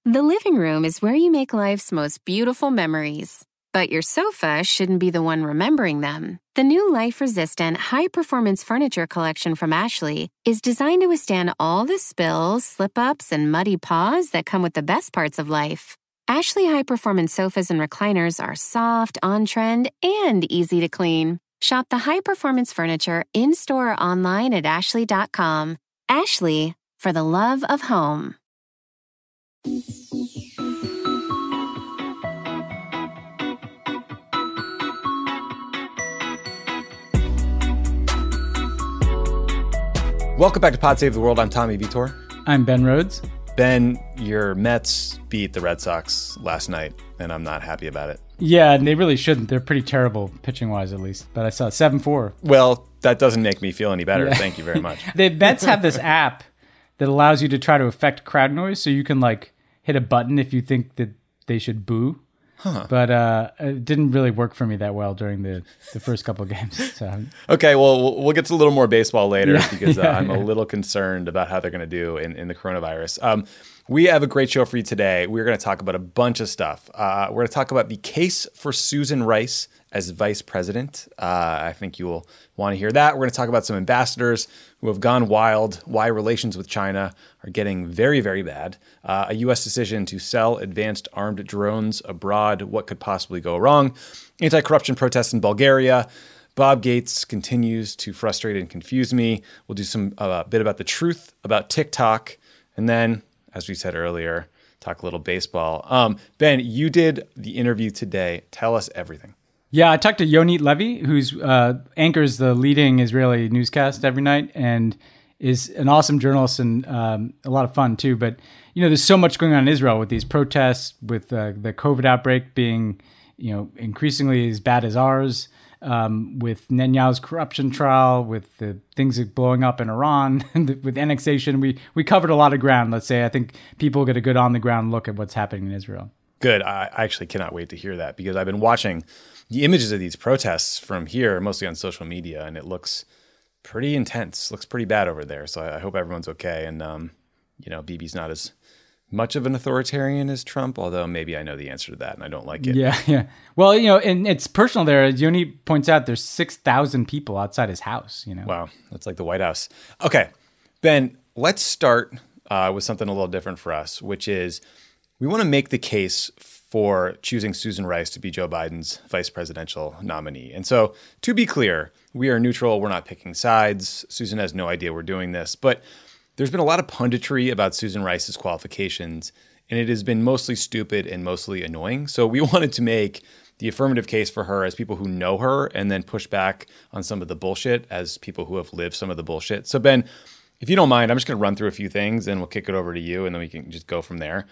The living room is where you make life's most beautiful memories. But your sofa shouldn't be the one remembering them. The new life-resistant, high-performance furniture collection from Ashley is designed to withstand all the spills, slip-ups, and muddy paws that come with the best parts of life. Ashley high-performance sofas and recliners are soft, on-trend, and easy to clean. Shop the high-performance furniture in-store or online at ashley.com. Ashley, for the love of home. Welcome back to Pod Save the World. I'm Tommy Vitor. I'm Ben Rhodes. Ben, your Mets beat the Red Sox last night, and I'm not happy about it. Yeah, and they really shouldn't. They're pretty terrible pitching-wise, at least. But I saw 7-4. Well, that doesn't make me feel any better. Yeah. Thank you very much. The Mets have this app that allows you to try to affect crowd noise, so you can hit a button if you think that they should boo. Huh. But it didn't really work for me that well during the first couple of games. So. Okay, well, we'll get to a little more baseball later because I'm a little concerned about how they're going to do in the coronavirus. We have a great show for you today. We're going to talk about a bunch of stuff. We're going to talk about the case for Susan Rice as vice president. I think you will want to hear that. We're going to talk about some ambassadors who have gone wild, why relations with China are getting very, very bad, a U.S. decision to sell advanced armed drones abroad, what could possibly go wrong, anti-corruption protests in Bulgaria. Bob Gates continues to frustrate and confuse me. We'll do some bit about the truth about TikTok, and then, as we said earlier, talk a little baseball. Ben, you did the interview today. Tell us everything. Yeah, I talked to Yonit Levy, who's anchors the leading Israeli newscast every night and is an awesome journalist and a lot of fun too. But, there's so much going on in Israel with these protests, with the COVID outbreak being, increasingly as bad as ours, with Netanyahu's corruption trial, with the things blowing up in Iran, with annexation. We covered a lot of ground, let's say. I think people get a good on-the-ground look at what's happening in Israel. Good. I actually cannot wait to hear that because I've been watching the images of these protests from here, mostly on social media, and it looks pretty intense, looks pretty bad over there. So I hope everyone's okay. And, Bibi's not as much of an authoritarian as Trump, although maybe I know the answer to that and I don't like it. Yeah. Well, and it's personal there. As Yoni points out, there's 6,000 people outside his house, Wow. That's like the White House. Okay. Ben, let's start with something a little different for us, which is we want to make the case for choosing Susan Rice to be Joe Biden's vice presidential nominee. And so, to be clear, we are neutral. We're not picking sides. Susan has no idea we're doing this. But there's been a lot of punditry about Susan Rice's qualifications, and it has been mostly stupid and mostly annoying. So we wanted to make the affirmative case for her as people who know her and then push back on some of the bullshit as people who have lived some of the bullshit. So, Ben, if you don't mind, I'm just going to run through a few things and we'll kick it over to you and then we can just go from there.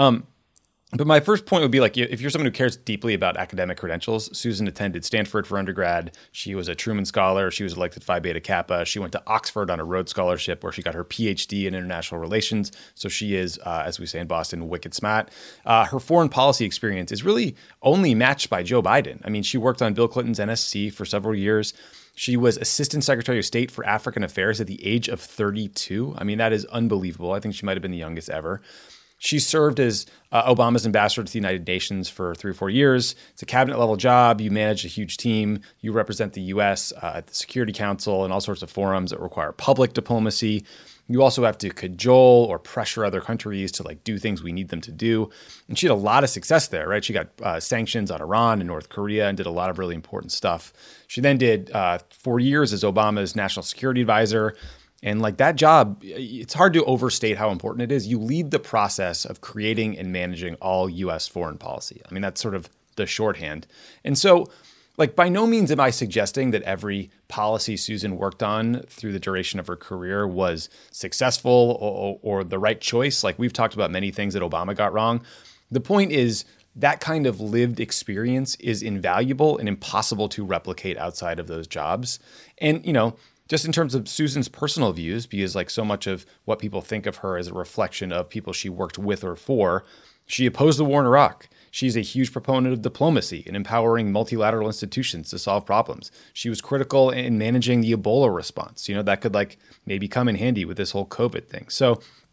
But my first point would be if you're someone who cares deeply about academic credentials, Susan attended Stanford for undergrad. She was a Truman Scholar. She was elected Phi Beta Kappa. She went to Oxford on a Rhodes Scholarship where she got her PhD in international relations. So she is, as we say in Boston, wicked smart. Her foreign policy experience is really only matched by Joe Biden. I mean, she worked on Bill Clinton's NSC for several years. She was Assistant Secretary of State for African Affairs at the age of 32. I mean, that is unbelievable. I think she might have been the youngest ever. She served as Obama's ambassador to the United Nations for 3 or 4 years. It's a cabinet level job. You manage a huge team. You represent the U.S. At the Security Council and all sorts of forums that require public diplomacy. You also have to cajole or pressure other countries to do things we need them to do. And she had a lot of success there, right? She got sanctions on Iran and North Korea and did a lot of really important stuff. She then did 4 years as Obama's national security advisor. And that job, it's hard to overstate how important it is. You lead the process of creating and managing all U.S. foreign policy. I mean, that's sort of the shorthand. And so, by no means am I suggesting that every policy Susan worked on through the duration of her career was successful or the right choice. We've talked about many things that Obama got wrong. The point is that kind of lived experience is invaluable and impossible to replicate outside of those jobs. And, just in terms of Susan's personal views, because so much of what people think of her is a reflection of people she worked with or for, she opposed the war in Iraq. She's a huge proponent of diplomacy and empowering multilateral institutions to solve problems. She was critical in managing the Ebola response. That could maybe come in handy with this whole COVID thing. So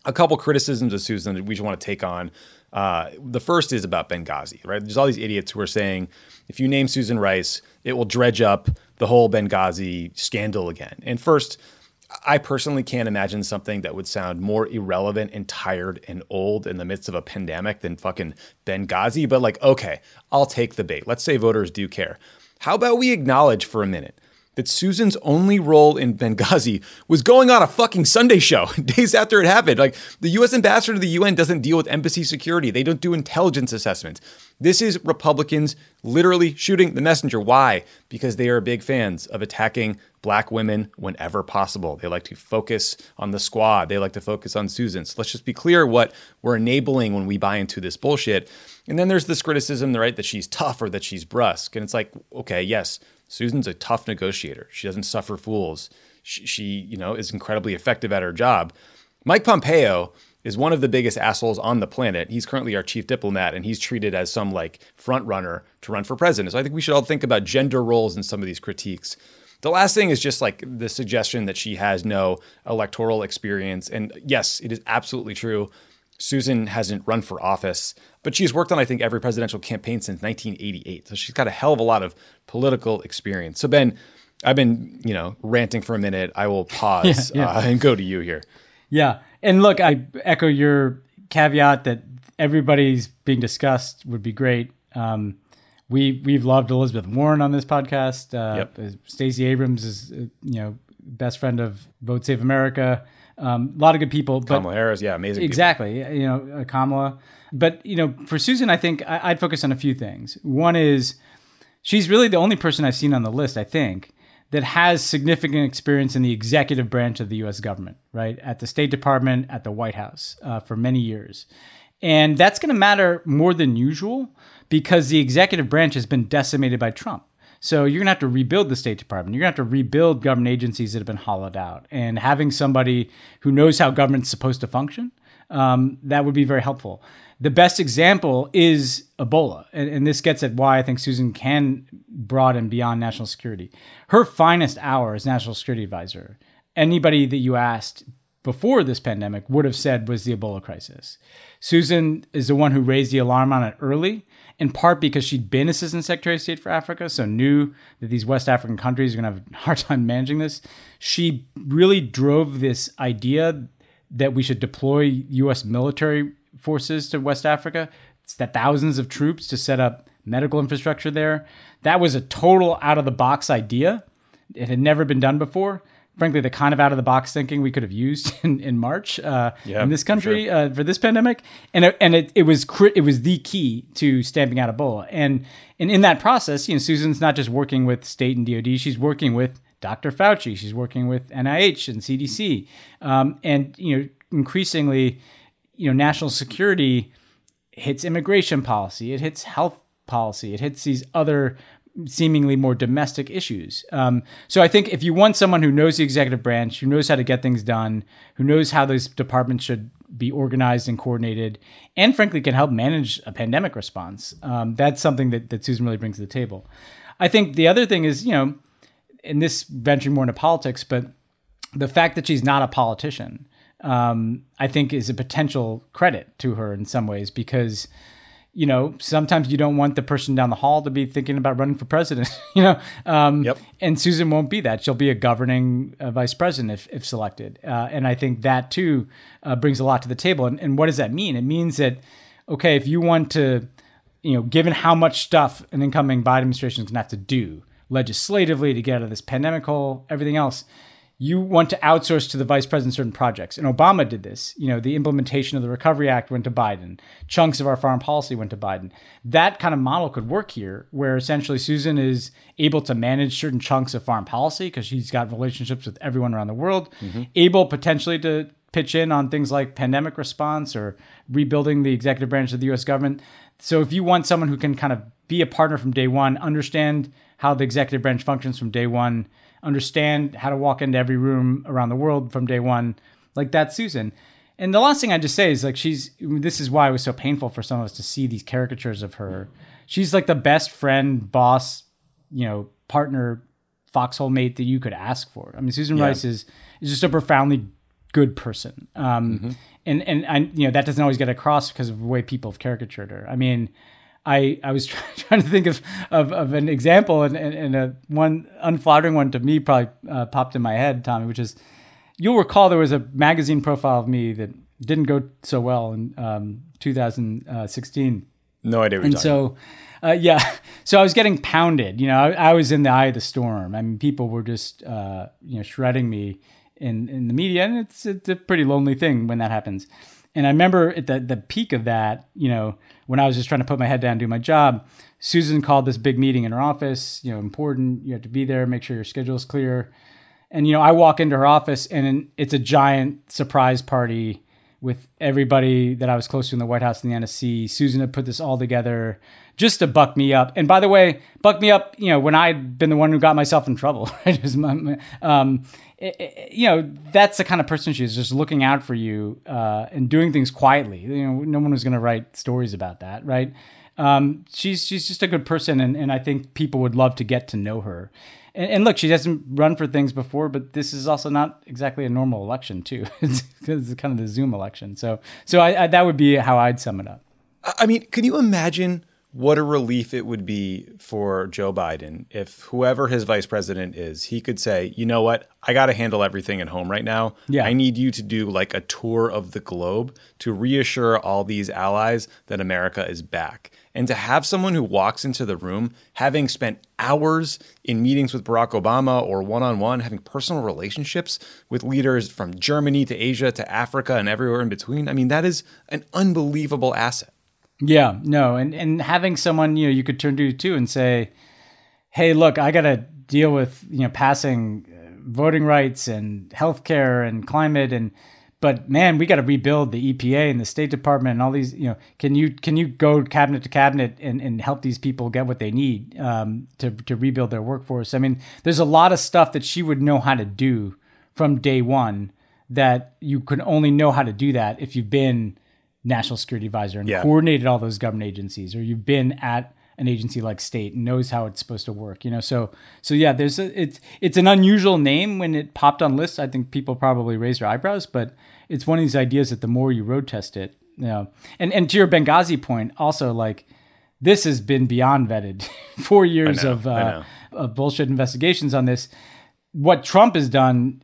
a couple criticisms of Susan that we just want to take on. The first is about Benghazi, right? There's all these idiots who are saying if you name Susan Rice, it will dredge up the whole Benghazi scandal again. And first, I personally can't imagine something that would sound more irrelevant and tired and old in the midst of a pandemic than fucking Benghazi. But like, okay, I'll take the bait. Let's say voters do care. How about we acknowledge for a minute that Susan's only role in Benghazi was going on a fucking Sunday show days after it happened. Like, the U.S. ambassador to the UN doesn't deal with embassy security. They don't do intelligence assessments. This is Republicans literally shooting the messenger. Why? Because they are big fans of attacking Black women whenever possible. They like to focus on the squad. They like to focus on Susan. So let's just be clear what we're enabling when we buy into this bullshit. And then there's this criticism, right, that she's tough or that she's brusque. And it's like, okay, yes, Susan's a tough negotiator. She doesn't suffer fools. She is incredibly effective at her job. Mike Pompeo is one of the biggest assholes on the planet. He's currently our chief diplomat, and he's treated as some like front runner to run for president. So I think we should all think about gender roles in some of these critiques. The last thing is just like the suggestion that she has no electoral experience. And yes, it is absolutely true. Susan hasn't run for office, but she's worked on, I think, every presidential campaign since 1988. So she's got a hell of a lot of political experience. So Ben, I've been, ranting for a minute. I will pause and go to you here. Yeah. And look, I echo your caveat that everybody's being discussed would be great. We've loved Elizabeth Warren on this podcast. Stacey Abrams is, best friend of Vote Save America. A lot of good people. Kamala Harris, amazing. Exactly. Kamala. But, for Susan, I think I'd focus on a few things. One is she's really the only person I've seen on the list, I think, that has significant experience in the executive branch of the U.S. government, right? At the State Department, at the White House for many years. And that's going to matter more than usual because the executive branch has been decimated by Trump. So you're going to have to rebuild the State Department. You're going to have to rebuild government agencies that have been hollowed out. And having somebody who knows how government's supposed to function, that would be very helpful. The best example is Ebola. And this gets at why I think Susan can broaden beyond national security. Her finest hour as national security advisor, anybody that you asked before this pandemic would have said was the Ebola crisis. Susan is the one who raised the alarm on it early, in part because she'd been Assistant Secretary of State for Africa, so knew that these West African countries are going to have a hard time managing this. She really drove this idea that we should deploy U.S. military forces to West Africa. It's that thousands of troops to set up medical infrastructure there. That was a total out-of-the-box idea. It had never been done before. Frankly, the kind of out-of-the-box thinking we could have used in March in this country for this pandemic, and it was the key to stamping out Ebola. And in that process, Susan's not just working with state and DoD; she's working with Dr. Fauci, she's working with NIH and CDC, and increasingly, national security hits immigration policy, it hits health policy, it hits these other seemingly more domestic issues. So I think if you want someone who knows the executive branch, who knows how to get things done, who knows how those departments should be organized and coordinated, and frankly can help manage a pandemic response, that's something that Susan really brings to the table. I think the other thing is, and this venturing more into politics, but the fact that she's not a politician, I think is a potential credit to her in some ways because sometimes you don't want the person down the hall to be thinking about running for president, and Susan won't be that. She'll be a governing vice president if selected. And I think that too brings a lot to the table. And what does that mean? It means that, okay, if you want to, given how much stuff an incoming Biden administration is going to have to do legislatively to get out of this pandemic hole, everything else, you want to outsource to the vice president certain projects. And Obama did this. The implementation of the Recovery Act went to Biden. Chunks of our foreign policy went to Biden. That kind of model could work here, where essentially Susan is able to manage certain chunks of foreign policy because she's got relationships with everyone around the world, able potentially to pitch in on things like pandemic response or rebuilding the executive branch of the U.S. government. So if you want someone who can kind of be a partner from day one, understand how the executive branch functions from day one, understand how to walk into every room around the world from day one, like that's Susan. And the last thing I just say is like this is why it was so painful for some of us to see these caricatures of her. She's like the best friend, boss, partner, foxhole mate that you could ask for. I mean, Susan Rice is just a profoundly good person. and I, that doesn't always get across because of the way people have caricatured her. I mean, I was trying to think of an example, and a one unflattering one to me probably popped in my head, Tommy, which is, you'll recall there was a magazine profile of me that didn't go so well in 2016. No idea what you're talking about. So I was getting pounded. I was in the eye of the storm. I mean, people were just shredding me in the media, and it's a pretty lonely thing when that happens. And I remember at the peak of that, when I was just trying to put my head down and do my job, Susan called this big meeting in her office, important, you have to be there, make sure your schedule is clear. And, I walk into her office, and it's a giant surprise party with everybody that I was close to in the White House and the NSC. Susan had put this all together just to buck me up. And by the way, buck me up, when I'd been the one who got myself in trouble. Right? That's the kind of person she is, just looking out for you and doing things quietly. No one was going to write stories about that, right? She's just a good person, and I think people would love to get to know her. And look, she hasn't run for things before, but this is also not exactly a normal election, too. It's kind of the Zoom election. So I that would be how I'd sum it up. I mean, can you imagine what a relief it would be for Joe Biden if whoever his vice president is, he could say, you know what, I got to handle everything at home right now. Yeah. I need you to do like a tour of the globe to reassure all these allies that America is back. And to have someone who walks into the room, having spent hours in meetings with Barack Obama or one-on-one, having personal relationships with leaders from Germany to Asia to Africa and everywhere in between, I mean, that is an unbelievable asset. Yeah, no. And having someone, you could turn to too and say, hey, look, I got to deal with, passing voting rights and healthcare and climate, but man, we got to rebuild the EPA and the State Department and all these, can you go cabinet to cabinet and help these people get what they need to rebuild their workforce? I mean, there's a lot of stuff that she would know how to do from day one that you could only know how to do that if you've been National Security Advisor and coordinated all those government agencies, or you've been at an agency like State and knows how it's supposed to work, So yeah, it's an unusual name. When it popped on lists, I think people probably raised their eyebrows, but it's one of these ideas that the more you road test it, and to your Benghazi point, also, like, this has been beyond vetted. 4 years of bullshit investigations on this. What Trump has done,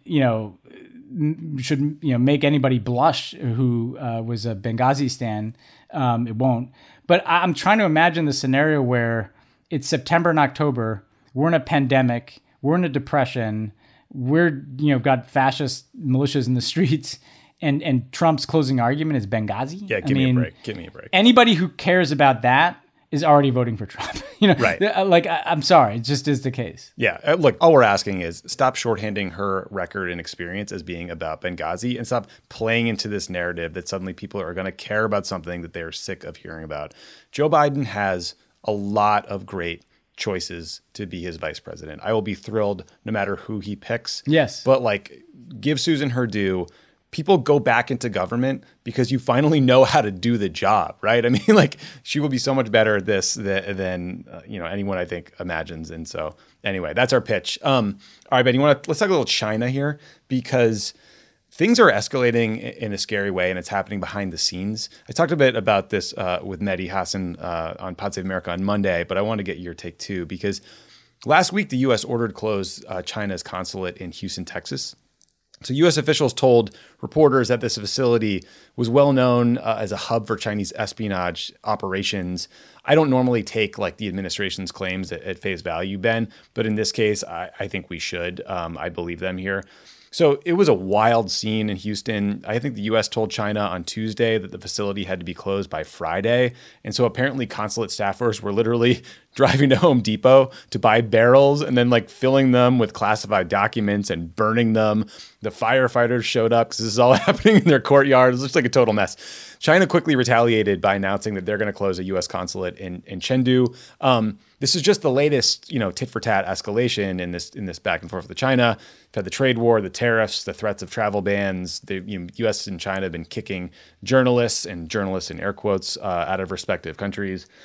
should make anybody blush who was a Benghazi stan. It won't. But I'm trying to imagine the scenario where it's September and October. We're in a pandemic. We're in a depression. We're got fascist militias in the streets, and Trump's closing argument is Benghazi. Yeah, give me a break. Give me a break. Anybody who cares about that is already voting for Trump. Right. Like, I'm sorry, it just is the case. Yeah. Look, all we're asking is stop shorthanding her record and experience as being about Benghazi, and stop playing into this narrative that suddenly people are going to care about something that they're sick of hearing about. Joe Biden has a lot of great choices to be his vice president. I will be thrilled no matter who he picks. Yes. But give Susan her due. People go back into government because you finally know how to do the job, right? I mean, she will be so much better at this than anyone I think imagines. And so, anyway, that's our pitch. All right, Ben, let's talk a little China here, because things are escalating in a scary way, and it's happening behind the scenes. I talked a bit about this with Mehdi Hassan on Pod Save America on Monday, but I want to get your take too, because last week the U.S. ordered closed China's consulate in Houston, Texas. So U.S. officials told reporters that this facility was well known as a hub for Chinese espionage operations. I don't normally take the administration's claims at face value, Ben, but in this case, I think we should. I believe them here. So it was a wild scene in Houston. I think the U.S. told China on Tuesday that the facility had to be closed by Friday. And so apparently consulate staffers were literally driving to Home Depot to buy barrels and then filling them with classified documents and burning them. The firefighters showed up because this is all happening in their courtyard. It looks like a total mess. China quickly retaliated by announcing that they're going to close a U.S. consulate in Chengdu. This is just the latest, tit for tat escalation in this back and forth with China. We've had the trade war, the tariffs, the threats of travel bans. The U.S. and China have been kicking journalists in air quotes out of respective countries.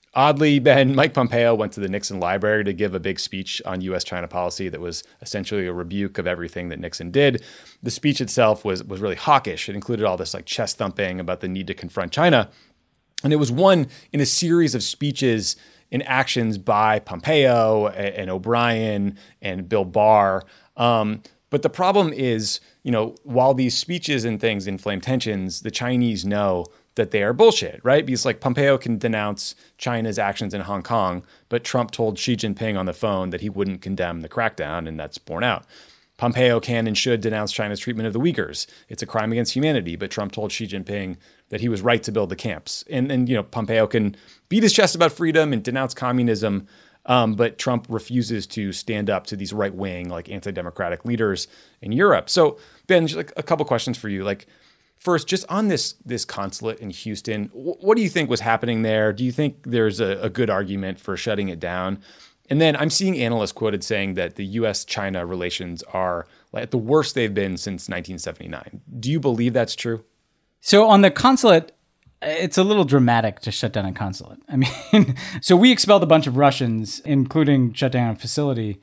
Oddly, Ben, Mike Pompeo went to the Nixon Library to give a big speech on U.S.-China policy that was essentially a rebuke of everything that Nixon did. The speech itself was really hawkish. It included all this like chest thumping about the need to confront China. And it was one in a series of speeches and actions by Pompeo and O'Brien and Bill Barr. But the problem is, while these speeches and things inflame tensions, the Chinese know that they are bullshit, right? Because like Pompeo can denounce China's actions in Hong Kong, but Trump told Xi Jinping on the phone that he wouldn't condemn the crackdown, and that's borne out. Pompeo can and should denounce China's treatment of the Uyghurs. It's a crime against humanity, but Trump told Xi Jinping that he was right to build the camps. And Pompeo can beat his chest about freedom and denounce communism, but Trump refuses to stand up to these right-wing, like anti-democratic leaders in Europe. So Ben, just like a couple questions for you. Like, first, just on this consulate in Houston, what do you think was happening there? Do you think there's a good argument for shutting it down? And then I'm seeing analysts quoted saying that the U.S.-China relations are at the worst they've been since 1979. Do you believe that's true? So on the consulate, it's a little dramatic to shut down a consulate. I mean, so we expelled a bunch of Russians, including shut down a facility.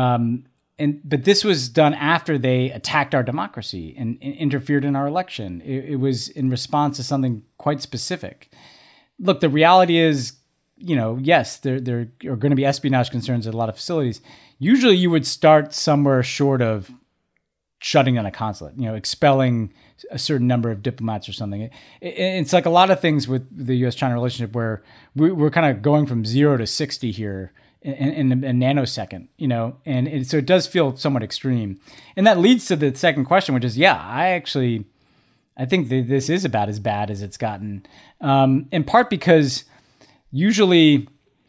But this was done after they attacked our democracy and interfered in our election. It was in response to something quite specific. Look, the reality is, yes, there are going to be espionage concerns at a lot of facilities. Usually you would start somewhere short of shutting down a consulate, expelling a certain number of diplomats or something. It's like a lot of things with the U.S.-China relationship where we're kind of going from 0 to 60 here in a nanosecond, so it does feel somewhat extreme. And that leads to the second question, which is, I think this is about as bad as it's gotten, in part because usually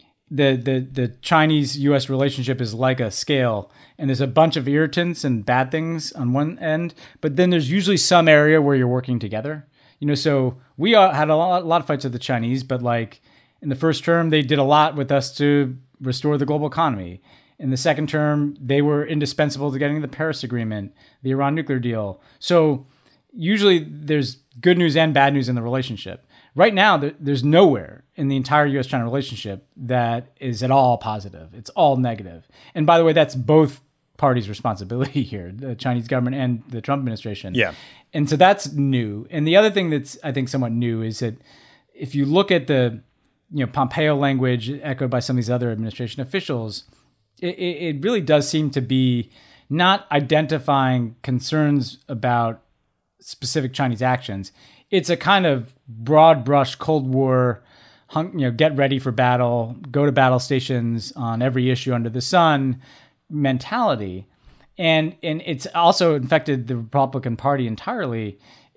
the Chinese-U.S. relationship is like a scale, and there's a bunch of irritants and bad things on one end, but then there's usually some area where you're working together. So we had a lot of fights with the Chinese, but like in the first term, they did a lot with us to restore the global economy. In the second term, they were indispensable to getting the Paris Agreement, the Iran nuclear deal. So usually there's good news and bad news in the relationship. Right now, there's nowhere in the entire U.S.-China relationship that is at all positive. It's all negative. And by the way, that's both parties' responsibility here, the Chinese government and the Trump administration. Yeah. And so that's new. And the other thing that's, I think, somewhat new is that if you look at the Pompeo language echoed by some of these other administration officials, it really does seem to be not identifying concerns about specific Chinese actions. It's a kind of broad brush Cold War, get ready for battle, go to battle stations on every issue under the sun mentality. And it's also infected the Republican Party entirely.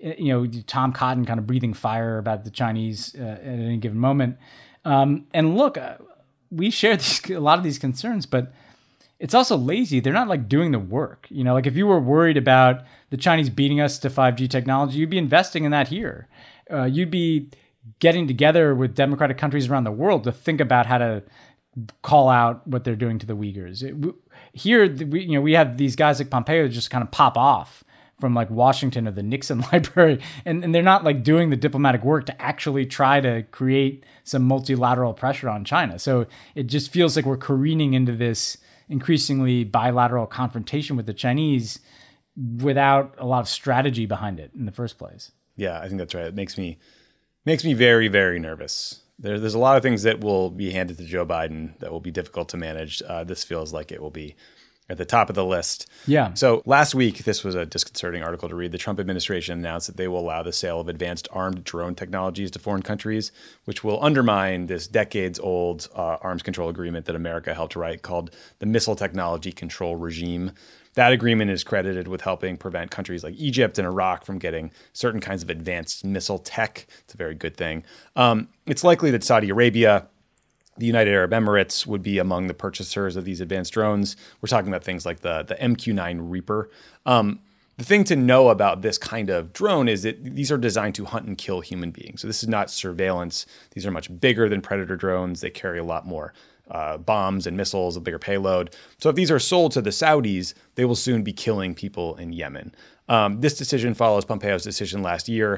Tom Cotton kind of breathing fire about the Chinese at any given moment. And look, we share a lot of these concerns, but it's also lazy. They're not like doing the work. Like if you were worried about the Chinese beating us to 5G technology, you'd be investing in that here. You'd be getting together with democratic countries around the world to think about how to call out what they're doing to the Uyghurs. Here, we have these guys like Pompeo just kind of pop off from like Washington or the Nixon Library, and they're not like doing the diplomatic work to actually try to create some multilateral pressure on China. So it just feels like we're careening into this increasingly bilateral confrontation with the Chinese without a lot of strategy behind it in the first place. Yeah, I think that's right. It makes me very, very nervous. There's a lot of things that will be handed to Joe Biden that will be difficult to manage. This feels like it will be at the top of the list. Yeah. So last week, this was a disconcerting article to read. The Trump administration announced that they will allow the sale of advanced armed drone technologies to foreign countries, which will undermine this decades-old arms control agreement that America helped write called the Missile Technology Control Regime. That agreement is credited with helping prevent countries like Egypt and Iraq from getting certain kinds of advanced missile tech. It's a very good thing. It's likely that Saudi Arabia, the United Arab Emirates would be among the purchasers of these advanced drones. We're talking about things like the MQ-9 Reaper. The thing to know about this kind of drone is that these are designed to hunt and kill human beings. So this is not surveillance. These are much bigger than Predator drones. They carry a lot more bombs and missiles, a bigger payload. So if these are sold to the Saudis, they will soon be killing people in Yemen. This decision follows Pompeo's decision last year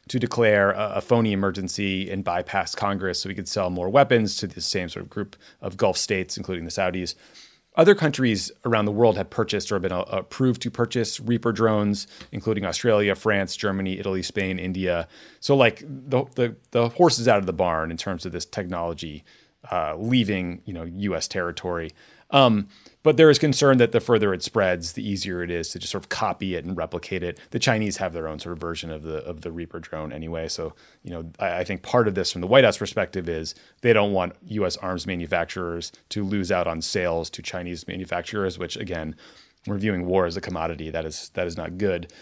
to declare a phony emergency and bypass Congress so we could sell more weapons to the same sort of group of Gulf states, including the Saudis. Other countries around the world have purchased or been approved to purchase Reaper drones, including Australia, France, Germany, Italy, Spain, India. So like the horse is out of the barn in terms of this technology leaving, U.S. territory. But there is concern that the further it spreads, the easier it is to just sort of copy it and replicate it. The Chinese have their own sort of version of the Reaper drone anyway. So, I think part of this from the White House perspective is they don't want U.S. arms manufacturers to lose out on sales to Chinese manufacturers, which again, we're viewing war as a commodity. That is not good.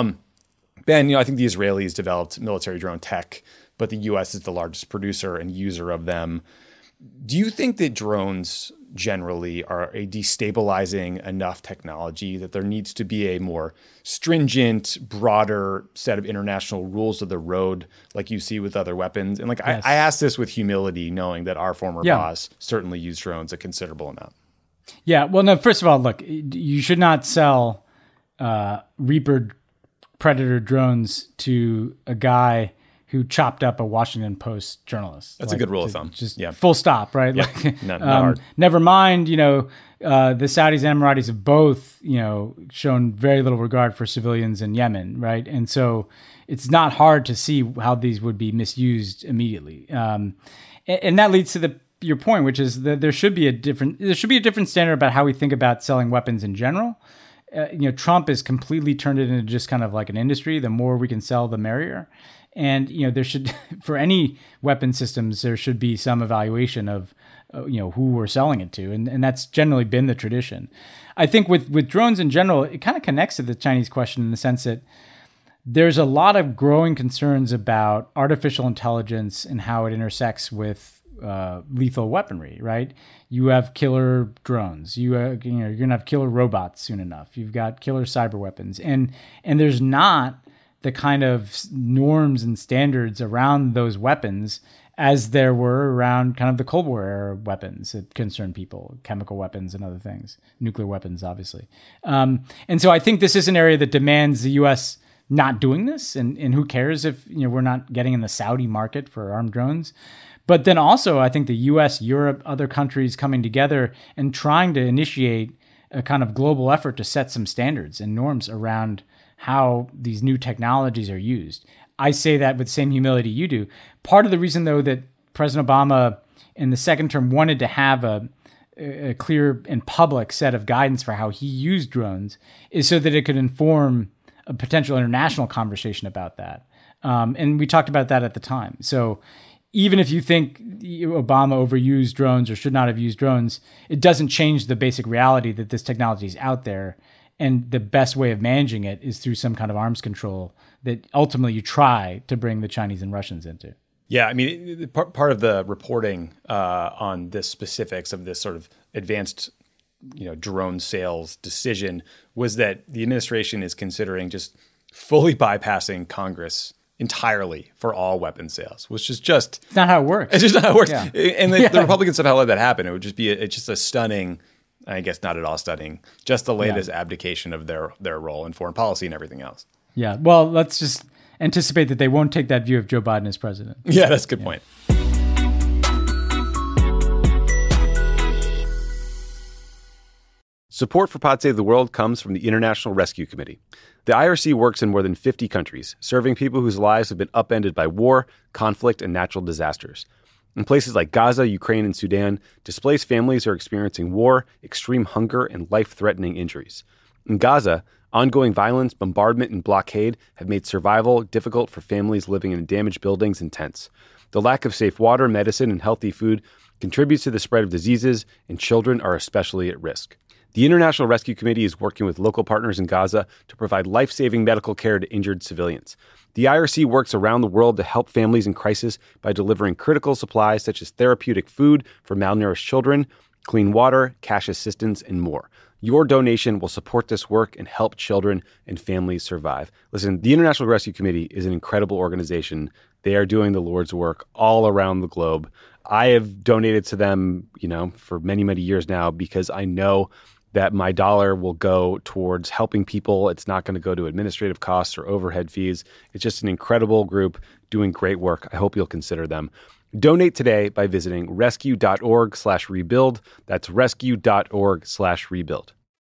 Ben, I think the Israelis developed military drone tech, but the U.S. is the largest producer and user of them. Do you think that drones generally are a destabilizing enough technology that there needs to be a more stringent, broader set of international rules of the road like you see with other weapons? And yes. I ask this with humility, knowing that our former boss certainly used drones a considerable amount. Yeah. Well, no, first of all, look, you should not sell Reaper Predator drones to a guy who chopped up a Washington Post journalist. That's a good rule of thumb. Just full stop, right? Yeah. Not hard. Never mind, the Saudis and Emiratis have both, shown very little regard for civilians in Yemen, right? And so it's not hard to see how these would be misused immediately. And that leads to your point, which is that there should be a different standard about how we think about selling weapons in general. Trump has completely turned it into just kind of like an industry. The more we can sell, the merrier. And, there should, for any weapon systems, there should be some evaluation of, who we're selling it to. And that's generally been the tradition. I think with drones in general, it kind of connects to the Chinese question in the sense that there's a lot of growing concerns about artificial intelligence and how it intersects with lethal weaponry, right? You have killer drones. You're going to have killer robots soon enough. You've got killer cyber weapons. And there's not the kind of norms and standards around those weapons as there were around kind of the Cold War era weapons that concern people, chemical weapons and other things, nuclear weapons, obviously. And so I think this is an area that demands the U.S. not doing this. And who cares if we're not getting in the Saudi market for armed drones. But then also I think the U.S., Europe, other countries coming together and trying to initiate a kind of global effort to set some standards and norms around how these new technologies are used. I say that with the same humility you do. Part of the reason, though, that President Obama in the second term wanted to have a clear and public set of guidance for how he used drones is so that it could inform a potential international conversation about that. And we talked about that at the time. So even if you think Obama overused drones or should not have used drones, it doesn't change the basic reality that this technology is out there. And the best way of managing it is through some kind of arms control that ultimately you try to bring the Chinese and Russians into. Yeah, I mean, part of the reporting on the specifics of this sort of advanced, drone sales decision was that the administration is considering just fully bypassing Congress entirely for all weapon sales, which is just... It's not how it works. It's just not how it works. Yeah. And the Republicans somehow let that happen. It would just be it's just a stunning... I guess not at all stunning, just the latest abdication of their role in foreign policy and everything else. Yeah, well, let's just anticipate that they won't take that view of Joe Biden as president. Yeah, that's a good point. Support for Pod Save the World comes from the International Rescue Committee. The IRC works in more than 50 countries, serving people whose lives have been upended by war, conflict, and natural disasters. In places like Gaza, Ukraine, and Sudan, displaced families are experiencing war, extreme hunger, and life-threatening injuries. In Gaza, ongoing violence, bombardment, and blockade have made survival difficult for families living in damaged buildings and tents. The lack of safe water, medicine, and healthy food contributes to the spread of diseases, and children are especially at risk. The International Rescue Committee is working with local partners in Gaza to provide life-saving medical care to injured civilians. The IRC works around the world to help families in crisis by delivering critical supplies such as therapeutic food for malnourished children, clean water, cash assistance, and more. Your donation will support this work and help children and families survive. Listen, the International Rescue Committee is an incredible organization. They are doing the Lord's work all around the globe. I have donated to them, for many, many years now because I know that my dollar will go towards helping people. It's not going to go to administrative costs or overhead fees. It's just an incredible group doing great work. I hope you'll consider them. Donate today by visiting rescue.org/rebuild. That's rescue.org/rebuild.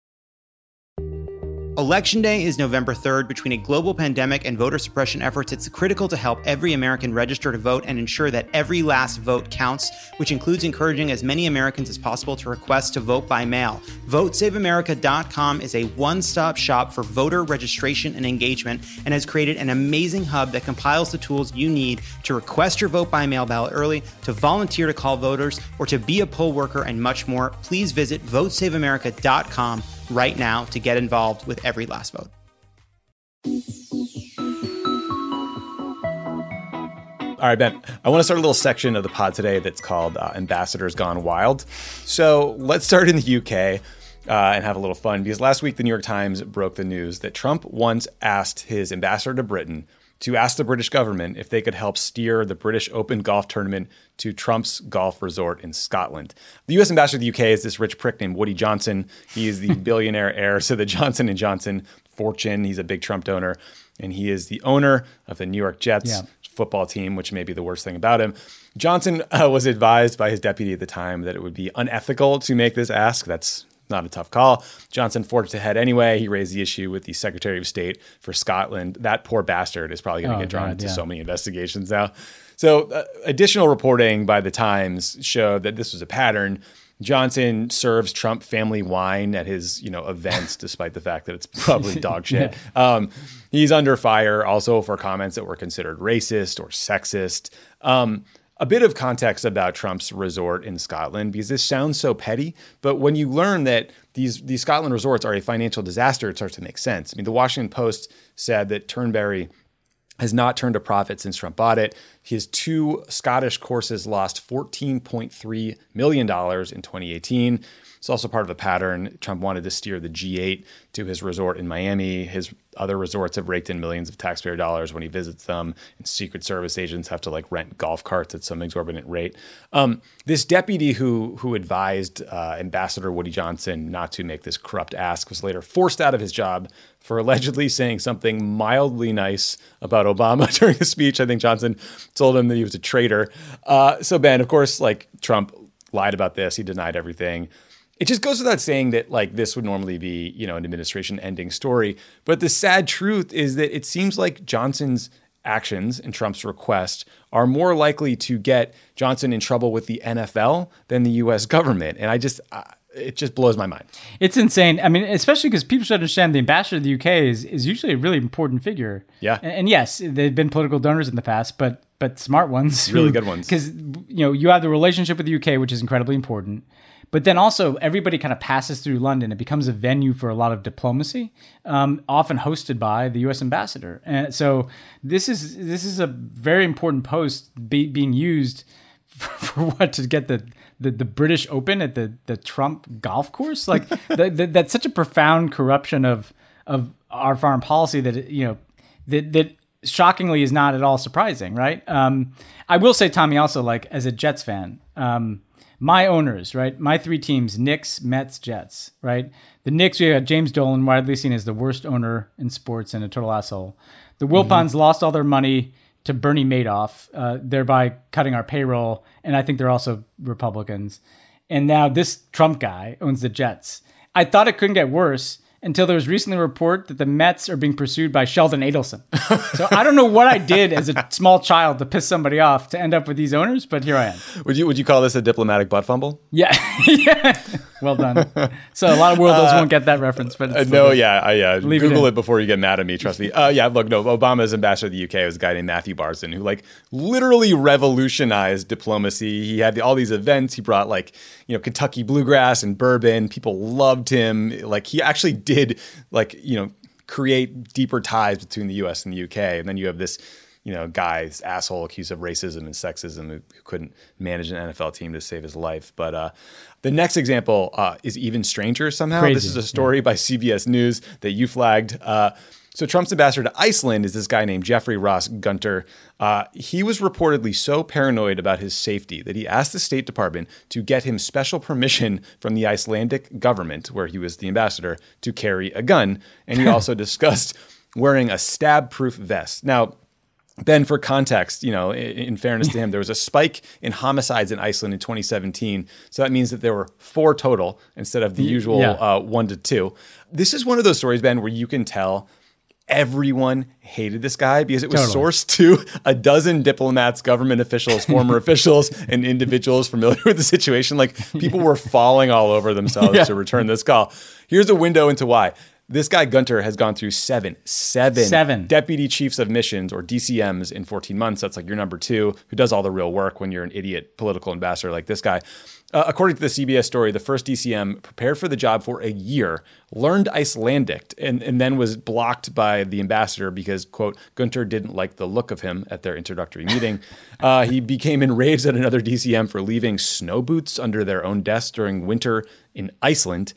Election Day is November 3rd. Between a global pandemic and voter suppression efforts, it's critical to help every American register to vote and ensure that every last vote counts, which includes encouraging as many Americans as possible to request to vote by mail. VoteSaveAmerica.com is a one-stop shop for voter registration and engagement and has created an amazing hub that compiles the tools you need to request your vote by mail ballot early, to volunteer to call voters, or to be a poll worker and much more. Please visit VoteSaveAmerica.com right now to get involved with every last vote. All right, Ben, I want to start a little section of the pod today that's called Ambassadors Gone Wild. So let's start in the UK and have a little fun, because last week the New York Times broke the news that Trump once asked his ambassador to Britain to ask the British government if they could help steer the British Open golf tournament to Trump's golf resort in Scotland. The U.S. ambassador to the UK is this rich prick named Woody Johnson. He is the billionaire heir to the Johnson & Johnson fortune. He's a big Trump donor, and he is the owner of the New York Jets football team, which may be the worst thing about him. Johnson was advised by his deputy at the time that it would be unethical to make this ask. That's not a tough call. Johnson forged ahead anyway. He raised the issue with the Secretary of State for Scotland. That poor bastard is probably going to get drawn into so many investigations now. So additional reporting by the Times showed that this was a pattern. Johnson serves Trump family wine at his, events, despite the fact that it's probably dog shit. He's under fire also for comments that were considered racist or sexist. A bit of context about Trump's resort in Scotland, because this sounds so petty, but when you learn that these Scotland resorts are a financial disaster, it starts to make sense. I mean, the Washington Post said that Turnberry has not turned a profit since Trump bought it. His 2 Scottish courses lost $14.3 million in 2018. It's also part of a pattern. Trump wanted to steer the G8 to his resort in Miami. His other resorts have raked in millions of taxpayer dollars when he visits them, and Secret Service agents have to rent golf carts at some exorbitant rate. This deputy who advised Ambassador Woody Johnson not to make this corrupt ask was later forced out of his job for allegedly saying something mildly nice about Obama during a speech. I think Johnson told him that he was a traitor. So Ben, of course, Trump lied about this. He denied everything. It just goes without saying that this would normally be, an administration ending story. But the sad truth is that it seems like Johnson's actions and Trump's request are more likely to get Johnson in trouble with the NFL than the U.S. government. And it just blows my mind. It's insane. I mean, especially because people should understand the ambassador of the UK is usually a really important figure. Yeah. And yes, they've been political donors in the past, but smart ones. Really good ones. Because, you have the relationship with the UK, which is incredibly important. But then also everybody kind of passes through London. It becomes a venue for a lot of diplomacy, often hosted by the U.S. ambassador. And so this is a very important post being used for what, to get the British Open at the Trump golf course. That's such a profound corruption of our foreign policy that that shockingly is not at all surprising, right? I will say, Tommy, also as a Jets fan. My owners, right? My 3 teams, Knicks, Mets, Jets, right? The Knicks, we got James Dolan, widely seen as the worst owner in sports and a total asshole. The Wilpons lost all their money to Bernie Madoff, thereby cutting our payroll. And I think they're also Republicans. And now this Trump guy owns the Jets. I thought it couldn't get worse until there was recently a report that the Mets are being pursued by Sheldon Adelson. So I don't know what I did as a small child to piss somebody off to end up with these owners, but here I am. Would you call this a diplomatic butt fumble? Yeah. Yeah. Well done. So a lot of worldos won't get that reference, but it's Google it before you get mad at me. Trust me. Obama's ambassador to the UK was a guy named Matthew Barzin, who literally revolutionized diplomacy. He had all these events. He brought Kentucky bluegrass and bourbon. People loved him. He actually did create deeper ties between the U.S. and the UK. And then you have this guy's asshole accused of racism and sexism who couldn't manage an NFL team to save his life. But the next example is even stranger somehow. Crazy. This is a story by CBS News that you flagged. So Trump's ambassador to Iceland is this guy named Jeffrey Ross Gunter. He was reportedly so paranoid about his safety that he asked the State Department to get him special permission from the Icelandic government, where he was the ambassador, to carry a gun. And he also discussed wearing a stab-proof vest. Now, Ben, for context, in fairness to him, there was a spike in homicides in Iceland in 2017. So that means that there were 4 total instead of the usual 1 to 2. This is one of those stories, Ben, where you can tell everyone hated this guy because it was sourced to a dozen diplomats, government officials, former officials, and individuals familiar with the situation. Like, people were falling all over themselves to return this call. Here's a window into why. This guy, Gunter, has gone through seven deputy chiefs of missions, or DCMs, in 14 months. That's like your number 2, who does all the real work when you're an idiot political ambassador like this guy. According to the CBS story, the first DCM prepared for the job for a year, learned Icelandic, and then was blocked by the ambassador because, quote, Gunter didn't like the look of him at their introductory meeting. He became enraged at another DCM for leaving snow boots under their own desk during winter in Iceland.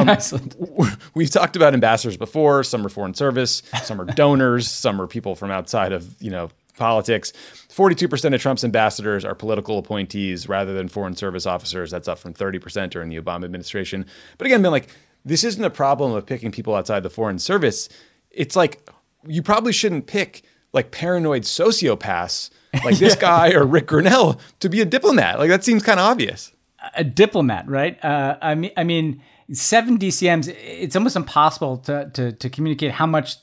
We've talked about ambassadors before. Some are foreign service, some are donors, some are people from outside of, politics. 42% of Trump's ambassadors are political appointees rather than foreign service officers. That's up from 30% during the Obama administration. But again, Ben, this isn't a problem of picking people outside the foreign service. It's like, you probably shouldn't pick paranoid sociopaths like this guy or Rick Grenell to be a diplomat. That seems kind of obvious. A diplomat, right? I mean, 7 DCMs. It's almost impossible to communicate how much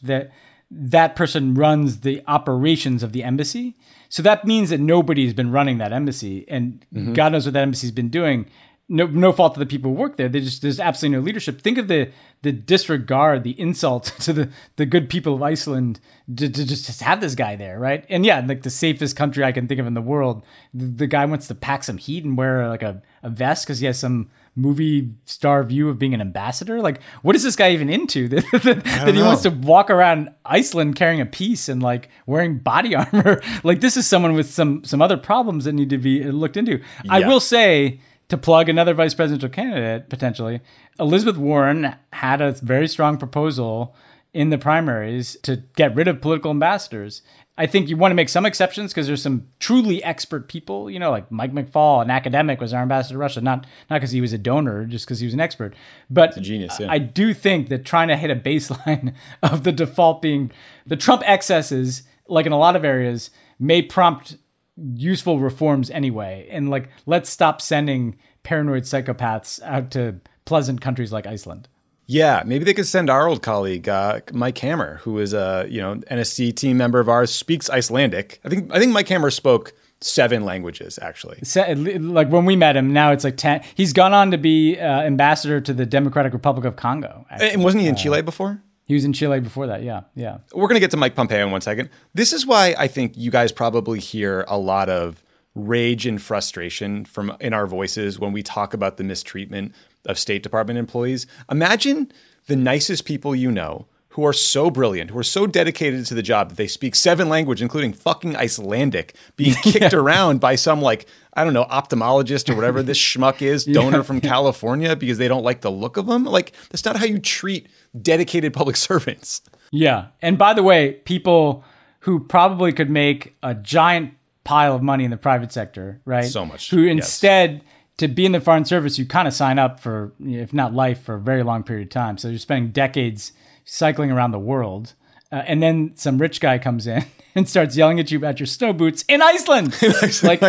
that person runs the operations of the embassy. So that means that nobody's been running that embassy, and God knows what that embassy's been doing. No fault of the people who work there. There's absolutely no leadership. Think of the disregard, the insult to the good people of Iceland to just have this guy there, right? And yeah, the safest country I can think of in the world, the guy wants to pack some heat and wear a vest because he has some movie star view of being an ambassador. What is this guy even into that he wants to walk around Iceland carrying a piece and wearing body armor? This is someone with some other problems that need to be looked into. Yeah. I will say, to plug another vice presidential candidate, potentially, Elizabeth Warren had a very strong proposal in the primaries to get rid of political ambassadors. I think you want to make some exceptions because there's some truly expert people, like Mike McFaul, an academic, was our ambassador to Russia, not because he was a donor, just because he was an expert. But a genius, yeah. I do think that trying to hit a baseline of the default being the Trump excesses, in a lot of areas, may prompt useful reforms anyway. And let's stop sending paranoid psychopaths out to pleasant countries like Iceland. Yeah, maybe they could send our old colleague, Mike Hammer, who is a NSC team member of ours, speaks Icelandic. I think Mike Hammer spoke 7 languages, actually. When we met him, now it's 10. He's gone on to be ambassador to the Democratic Republic of Congo. Actually. And wasn't he in Chile before? He was in Chile before that, yeah. We're going to get to Mike Pompeo in 1 second. This is why I think you guys probably hear a lot of rage and frustration in our voices when we talk about the mistreatment of State Department employees. Imagine the nicest people who are so brilliant, who are so dedicated to the job that they speak 7 languages, including fucking Icelandic, being kicked around by some ophthalmologist or whatever this schmuck is, donor from California, because they don't like the look of them. That's not how you treat dedicated public servants. Yeah. And by the way, people who probably could make a giant pile of money in the private sector, right? So much. Who instead, to be in the foreign service, you kind of sign up for, if not life, for a very long period of time. So you're spending decades cycling around the world. And then some rich guy comes in and starts yelling at you about your snow boots in Iceland. Iceland.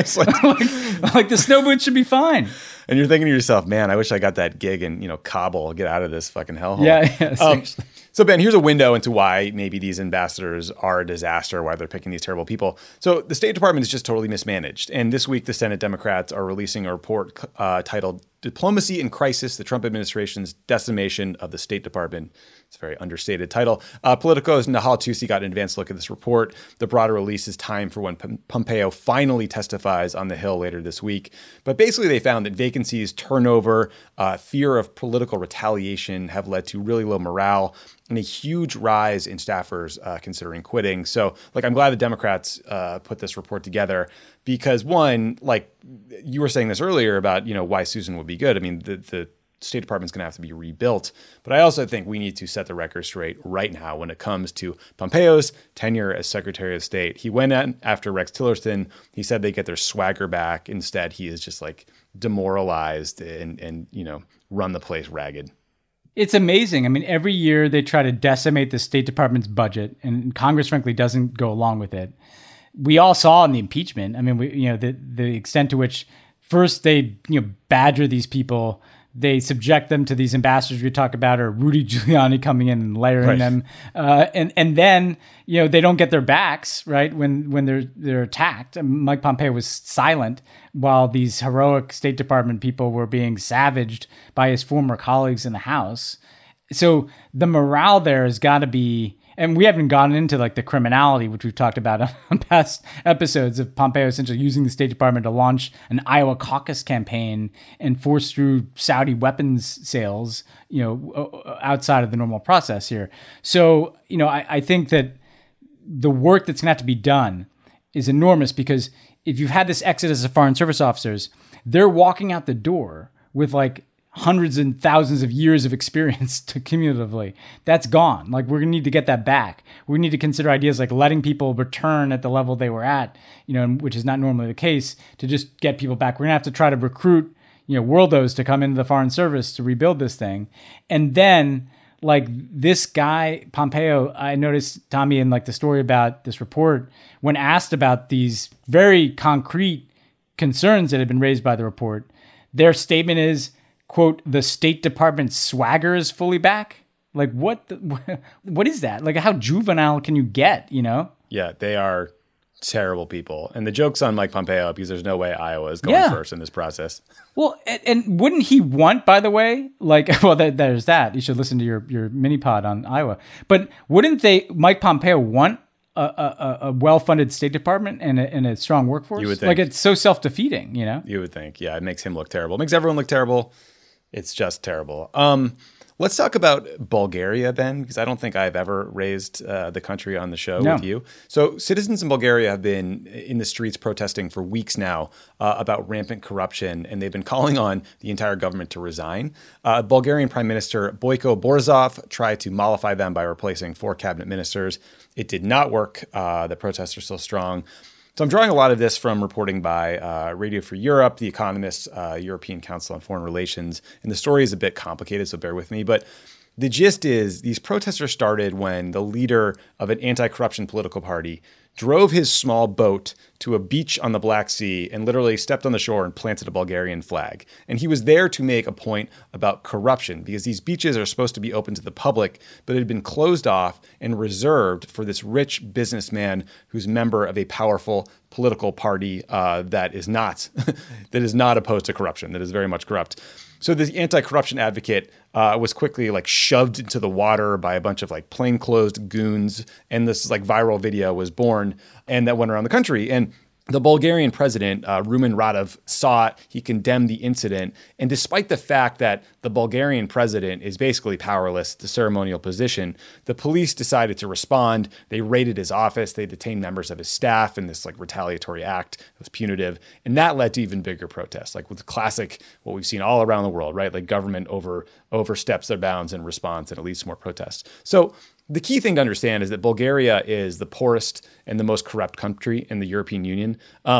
The snow boots should be fine. And you're thinking to yourself, man, I wish I got that gig in, Kabul, get out of this fucking hellhole. Yeah, seriously. So, Ben, here's a window into why maybe these ambassadors are a disaster, why they're picking these terrible people. So the State Department is just totally mismanaged. And this week, the Senate Democrats are releasing a report titled Diplomacy in Crisis, the Trump Administration's Decimation of the State Department. It's a very understated title. Politico's Nahal Tusi got an advanced look at this report. The broader release is timed for when Pompeo finally testifies on the Hill later this week. But basically, they found that vacancies, turnover, fear of political retaliation have led to really low morale and a huge rise in staffers considering quitting. So, I'm glad the Democrats put this report together because, one, you were saying this earlier about, why Susan would be good. I mean, the State Department's going to have to be rebuilt. But I also think we need to set the record straight right now when it comes to Pompeo's tenure as Secretary of State. He went in after Rex Tillerson. He said they get their swagger back. Instead, he is just like demoralized and run the place ragged. It's amazing. I mean, every year they try to decimate the State Department's budget, and Congress, frankly, doesn't go along with it. We all saw in the impeachment. I mean, the extent to which first they badger these people, they subject them to these ambassadors we talk about, or Rudy Giuliani coming in and layering them, and then they don't get their backs right when they're attacked. Mike Pompeo was silent while these heroic State Department people were being savaged by his former colleagues in the House. So the morale there has got to be. And we haven't gotten into like the criminality, which we've talked about on past episodes of Pompeo essentially using the State Department to launch an Iowa caucus campaign and force through Saudi weapons sales, outside of the normal process here. So, I think that the work that's going to have to be done is enormous, because if you've had this exodus of foreign service officers, they're walking out the door with like hundreds and thousands of years of experience cumulatively. That's gone. Like, we're going to need to get that back. We need to consider ideas like letting people return at the level they were at, which is not normally the case, to just get people back. We're going to have to try to recruit, worldos to come into the Foreign Service to rebuild this thing. And then, like, this guy, Pompeo, I noticed, Tommy, in like the story about this report, when asked about these very concrete concerns that had been raised by the report, their statement is, quote, the State Department's swagger is fully back. Like, what is that? Like, how juvenile can you get, Yeah, they are terrible people. And the joke's on Mike Pompeo, because there's no way Iowa is going first in this process. Well, and wouldn't he want, by the way, like, well, there's that. You should listen to your mini pod on Iowa. But wouldn't Mike Pompeo want a well-funded State Department and a strong workforce? You would think. Like, it's so self-defeating, You would think. Yeah, it makes him look terrible. It makes everyone look terrible. It's just terrible. Let's talk about Bulgaria, Ben, because I don't think I've ever raised the country on the show with you. So citizens in Bulgaria have been in the streets protesting for weeks now about rampant corruption, and they've been calling on the entire government to resign. Bulgarian Prime Minister Boyko Borisov tried to mollify them by replacing 4 cabinet ministers. It did not work. The protests are still strong. So I'm drawing a lot of this from reporting by Radio Free Europe, The Economist, European Council on Foreign Relations. And the story is a bit complicated, so bear with me. But the gist is these protesters started when the leader of an anti-corruption political party drove his small boat to a beach on the Black Sea and literally stepped on the shore and planted a Bulgarian flag. And he was there to make a point about corruption, because these beaches are supposed to be open to the public, but it had been closed off and reserved for this rich businessman who's member of a powerful political party that is not opposed to corruption, that is very much corrupt. So the anti-corruption advocate was quickly like shoved into the water by a bunch of like plainclothes goons, and this like viral video was born, and that went around the country. And the Bulgarian president, Rumen Radev, saw it. He condemned the incident. And despite the fact that the Bulgarian president is basically powerless, the ceremonial position, the police decided to respond. They raided his office. They detained members of his staff in this like retaliatory act. It was punitive. And that led to even bigger protests, like with classic, what we've seen all around the world, right? Like government oversteps their bounds in response, and it leads to more protests. So the key thing to understand is that Bulgaria is the poorest and the most corrupt country in the European Union.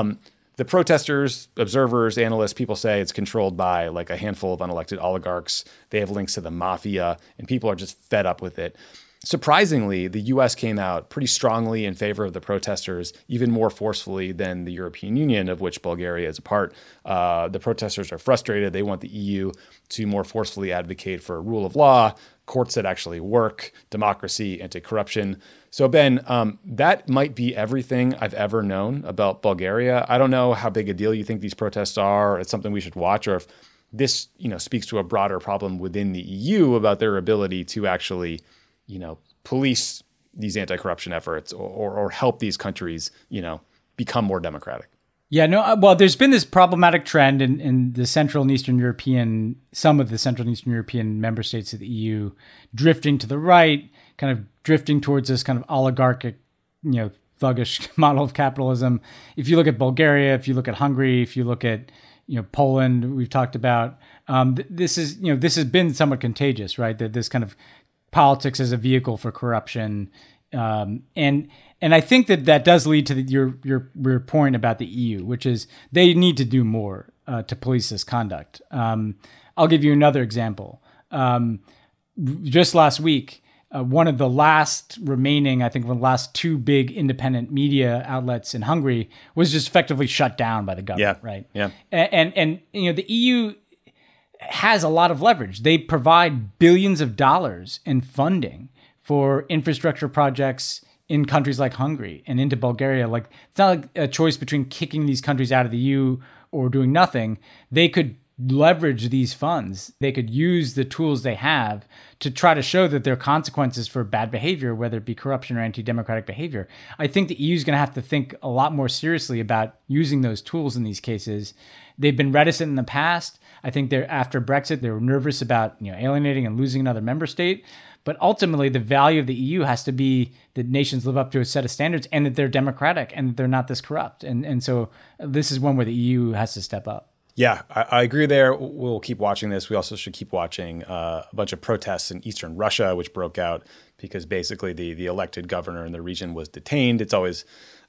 The protesters, observers, analysts, people say it's controlled by like a handful of unelected oligarchs. They have links to the mafia, and people are just fed up with it. Surprisingly, the U.S. came out pretty strongly in favor of the protesters, even more forcefully than the European Union, of which Bulgaria is a part. The protesters are frustrated. They want the EU to more forcefully advocate for rule of law, courts that actually work, democracy, anti-corruption. So, Ben, that might be everything I've ever known about Bulgaria. I don't know how big a deal you think these protests are. It's something we should watch, or if this, speaks to a broader problem within the EU about their ability to actually, police these anti-corruption efforts or help these countries, become more democratic. Yeah, no, well, there's been this problematic trend in the Central and Eastern European, some of the Central and Eastern European member states of the EU drifting to the right, kind of drifting towards this kind of oligarchic, thuggish model of capitalism. If you look at Bulgaria, if you look at Hungary, if you look at, Poland, we've talked about. This has been somewhat contagious, right? That this kind of politics as a vehicle for corruption, and I think that does lead to your point about the EU, which is they need to do more to police this conduct. I'll give you another example. Just last week, one of the last remaining, I think, one of the last two big independent media outlets in Hungary was just effectively shut down by the government, right? Yeah. And the EU has a lot of leverage. They provide billions of dollars in funding for infrastructure projects in countries like Hungary and into Bulgaria. Like, it's not like a choice between kicking these countries out of the EU or doing nothing. They could leverage these funds. They could use the tools they have to try to show that there are consequences for bad behavior, whether it be corruption or anti-democratic behavior. I think the EU is going to have to think a lot more seriously about using those tools in these cases. They've been reticent in the past. I think after Brexit, they were nervous about alienating and losing another member state. But ultimately, the value of the EU has to be that nations live up to a set of standards and that they're democratic and that they're not this corrupt. And so this is one where the EU has to step up. Yeah, I agree there. We'll keep watching this. We also should keep watching a bunch of protests in eastern Russia, which broke out because basically the elected governor in the region was detained. It's always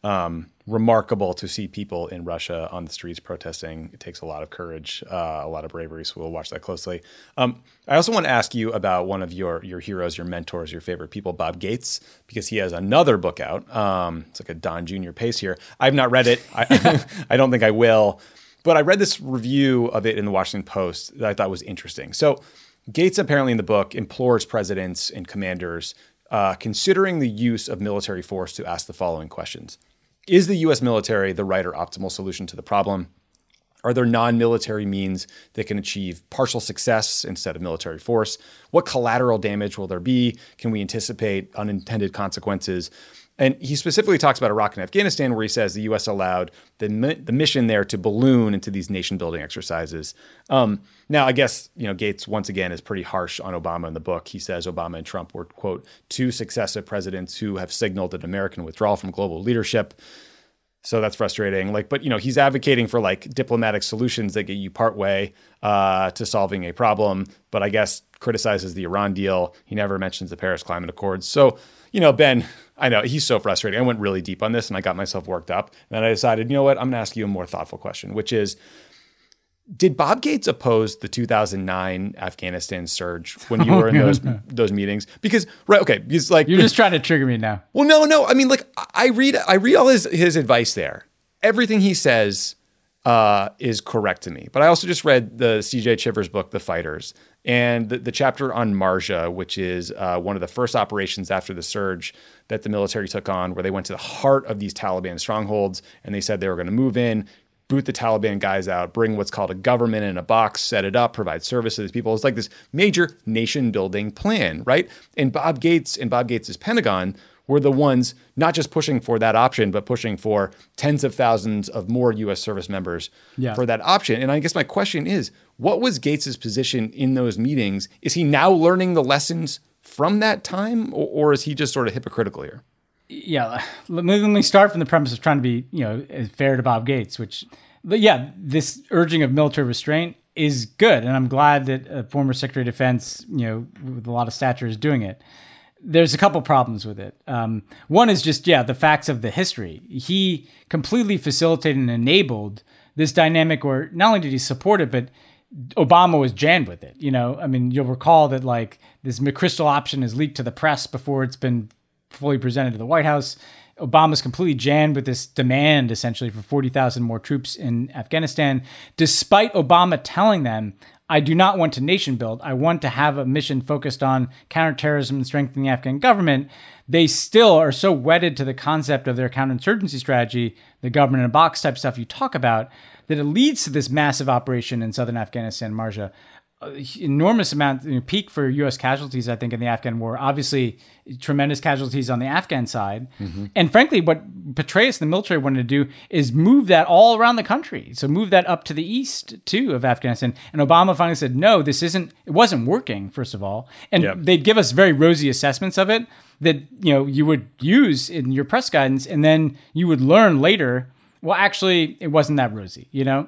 remarkable to see people in Russia on the streets protesting. It takes a lot of courage, a lot of bravery, so we'll watch that closely. I also want to ask you about one of your heroes, your mentors, your favorite people, Bob Gates, because he has another book out. It's like a Don Jr. pace here. I've not read it. I don't think I will. But I read this review of it in the Washington Post that I thought was interesting. So Gates apparently in the book implores presidents and commanders considering the use of military force to ask the following questions. Is the U.S. military the right or optimal solution to the problem? Are there non-military means that can achieve partial success instead of military force? What collateral damage will there be? Can we anticipate unintended consequences? And he specifically talks about Iraq and Afghanistan, where he says the U.S. allowed the mission there to balloon into these nation-building exercises. Now, I guess, Gates, once again, is pretty harsh on Obama in the book. He says Obama and Trump were, quote, two successive presidents who have signaled an American withdrawal from global leadership. So that's frustrating. But he's advocating for diplomatic solutions that get you partway to solving a problem. But I guess criticizes the Iran deal. He never mentions the Paris Climate Accords. So, Ben, I know he's so frustrating. I went really deep on this and I got myself worked up. And then I decided, you know what? I'm going to ask you a more thoughtful question, which is, did Bob Gates oppose the 2009 Afghanistan surge when you were in those meetings? Because, right, okay, he's like... You're just trying to trigger me now. Well, no. I mean, I read all his advice there. Everything he says is correct to me. But I also just read the C.J. Chivers book, The Fighters, and the chapter on Marja, which is one of the first operations after the surge that the military took on, where they went to the heart of these Taliban strongholds, and they said they were going to move in, boot the Taliban guys out, bring what's called a government in a box, set it up, provide service to these people. It's like this major nation-building plan, right? And Bob Gates and Bob Gates' Pentagon were the ones not just pushing for that option, but pushing for tens of thousands of more U.S. service members for that option. And I guess my question is, what was Gates' position in those meetings? Is he now learning the lessons from that time, or is he just sort of hypocritical here? Yeah, let me start from the premise of trying to be, fair to Bob Gates, this urging of military restraint is good. And I'm glad that a former Secretary of Defense, with a lot of stature is doing it. There's a couple problems with it. One is just, the facts of the history. He completely facilitated and enabled this dynamic where not only did he support it, but Obama was jammed with it. You'll recall that this McChrystal option is leaked to the press before it's been fully presented to the White House. Obama's completely jammed with this demand, essentially, for 40,000 more troops in Afghanistan, despite Obama telling them, I do not want to nation build. I want to have a mission focused on counterterrorism and strengthening the Afghan government. They still are so wedded to the concept of their counterinsurgency strategy, the government in a box type stuff you talk about, that it leads to this massive operation in southern Afghanistan, Marja. Enormous amount, peak for U.S. casualties, I think, in the Afghan war. Obviously, tremendous casualties on the Afghan side. Mm-hmm. And frankly, what Petraeus and the military wanted to do is move that all around the country. So move that up to the east, too, of Afghanistan. And Obama finally said, no, it wasn't working, first of all. And they'd give us very rosy assessments of it that, you would use in your press guidance. And then you would learn later well, actually, it wasn't that rosy,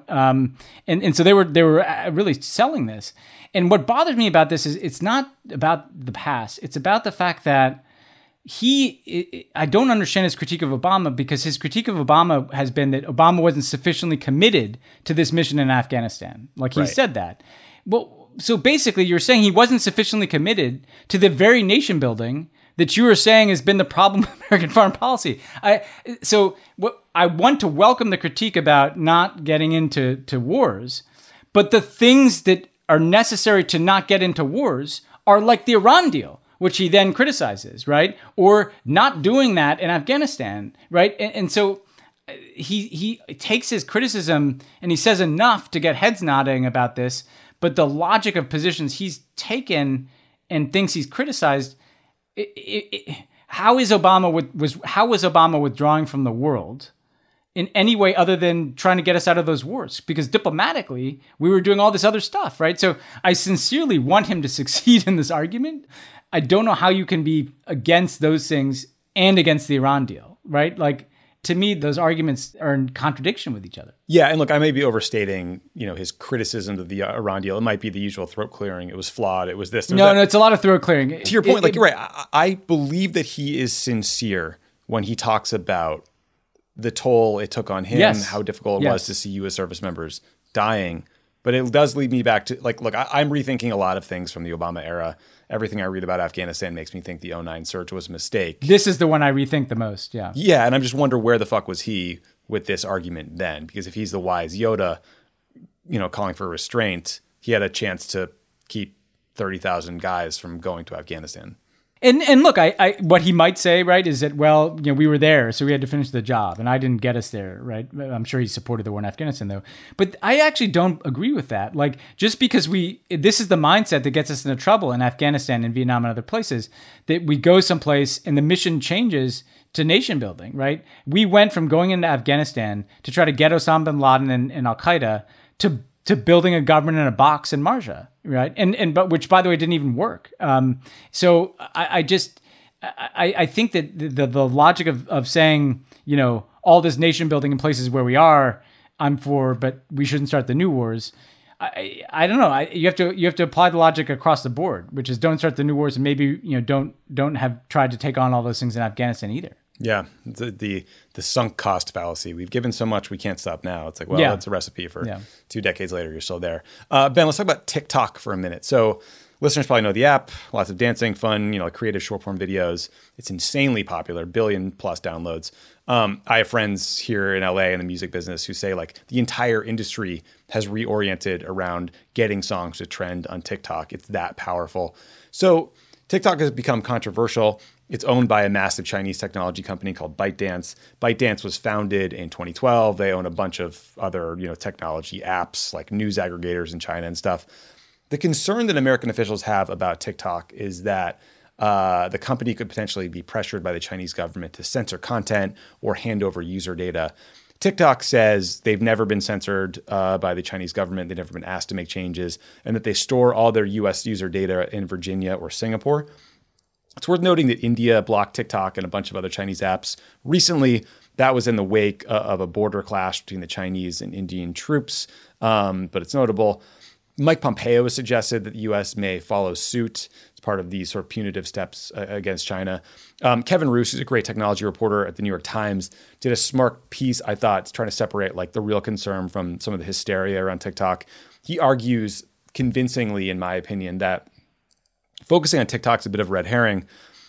and so they were really selling this. And what bothers me about this is it's not about the past. It's about the fact that I don't understand his critique of Obama, because his critique of Obama has been that Obama wasn't sufficiently committed to this mission in Afghanistan. Like he said that. Well, so basically you're saying he wasn't sufficiently committed to the very nation building that you are saying has been the problem with American foreign policy. I want to welcome the critique about not getting into wars, but the things that are necessary to not get into wars are like the Iran deal, which he then criticizes, right? Or not doing that in Afghanistan, right? And so he takes his criticism and he says enough to get heads nodding about this, but the logic of positions he's taken and things he's criticized, how was Obama withdrawing from the world in any way other than trying to get us out of those wars? Because diplomatically, we were doing all this other stuff, right? So I sincerely want him to succeed in this argument. I don't know how you can be against those things and against the Iran deal, right? Like, to me, those arguments are in contradiction with each other. Yeah, and look, I may be overstating, his criticism of the Iran deal. It might be the usual throat clearing. It was flawed. It was this. No, it's a lot of throat clearing. To your point, you're right. I believe that he is sincere when he talks about the toll it took on him, how difficult it was to see U.S. service members dying. But it does lead me back to, look, I'm rethinking a lot of things from the Obama era. Everything I read about Afghanistan makes me think the 2009 surge was a mistake. This is the one I rethink the most, yeah. Yeah, and I'm just wonder where the fuck was he with this argument then? Because if he's the wise Yoda, calling for restraint, he had a chance to keep 30,000 guys from going to Afghanistan. And look, I what he might say, right, is that, well, we were there, so we had to finish the job, and I didn't get us there, right? I'm sure he supported the war in Afghanistan, though. But I actually don't agree with that. Like, just because this is the mindset that gets us into trouble in Afghanistan and Vietnam and other places, that we go someplace and the mission changes to nation building, right? We went from going into Afghanistan to try to get Osama bin Laden and Al-Qaeda to building a government in a box in Marja, right? But which, by the way, didn't even work. So I think that the logic of saying, all this nation building in places where we are, I'm for, but we shouldn't start the new wars. I don't know. You have to apply the logic across the board, which is don't start the new wars, and maybe don't have tried to take on all those things in Afghanistan either. Yeah, the sunk cost fallacy. We've given so much, we can't stop now. It's like, well, that's a recipe for 2 decades later, you're still there. Ben, let's talk about TikTok for a minute. So listeners probably know the app, lots of dancing, fun, creative short form videos. It's insanely popular, 1 billion plus downloads. I have friends here in LA in the music business who say the entire industry has reoriented around getting songs to trend on TikTok. It's that powerful. So TikTok has become controversial. It's owned by a massive Chinese technology company called ByteDance. ByteDance was founded in 2012. They own a bunch of other, technology apps like news aggregators in China and stuff. The concern that American officials have about TikTok is that the company could potentially be pressured by the Chinese government to censor content or hand over user data. TikTok says they've never been censored by the Chinese government. They've never been asked to make changes, and that they store all their U.S. user data in Virginia or Singapore. It's worth noting that India blocked TikTok and a bunch of other Chinese apps. Recently, that was in the wake of a border clash between the Chinese and Indian troops, but it's notable. Mike Pompeo has suggested that the U.S. may follow suit as part of these sort of punitive steps against China. Kevin Roose, who's a great technology reporter at the New York Times, did a smart piece, I thought, trying to separate the real concern from some of the hysteria around TikTok. He argues convincingly, in my opinion, that focusing on TikTok's a bit of a red herring.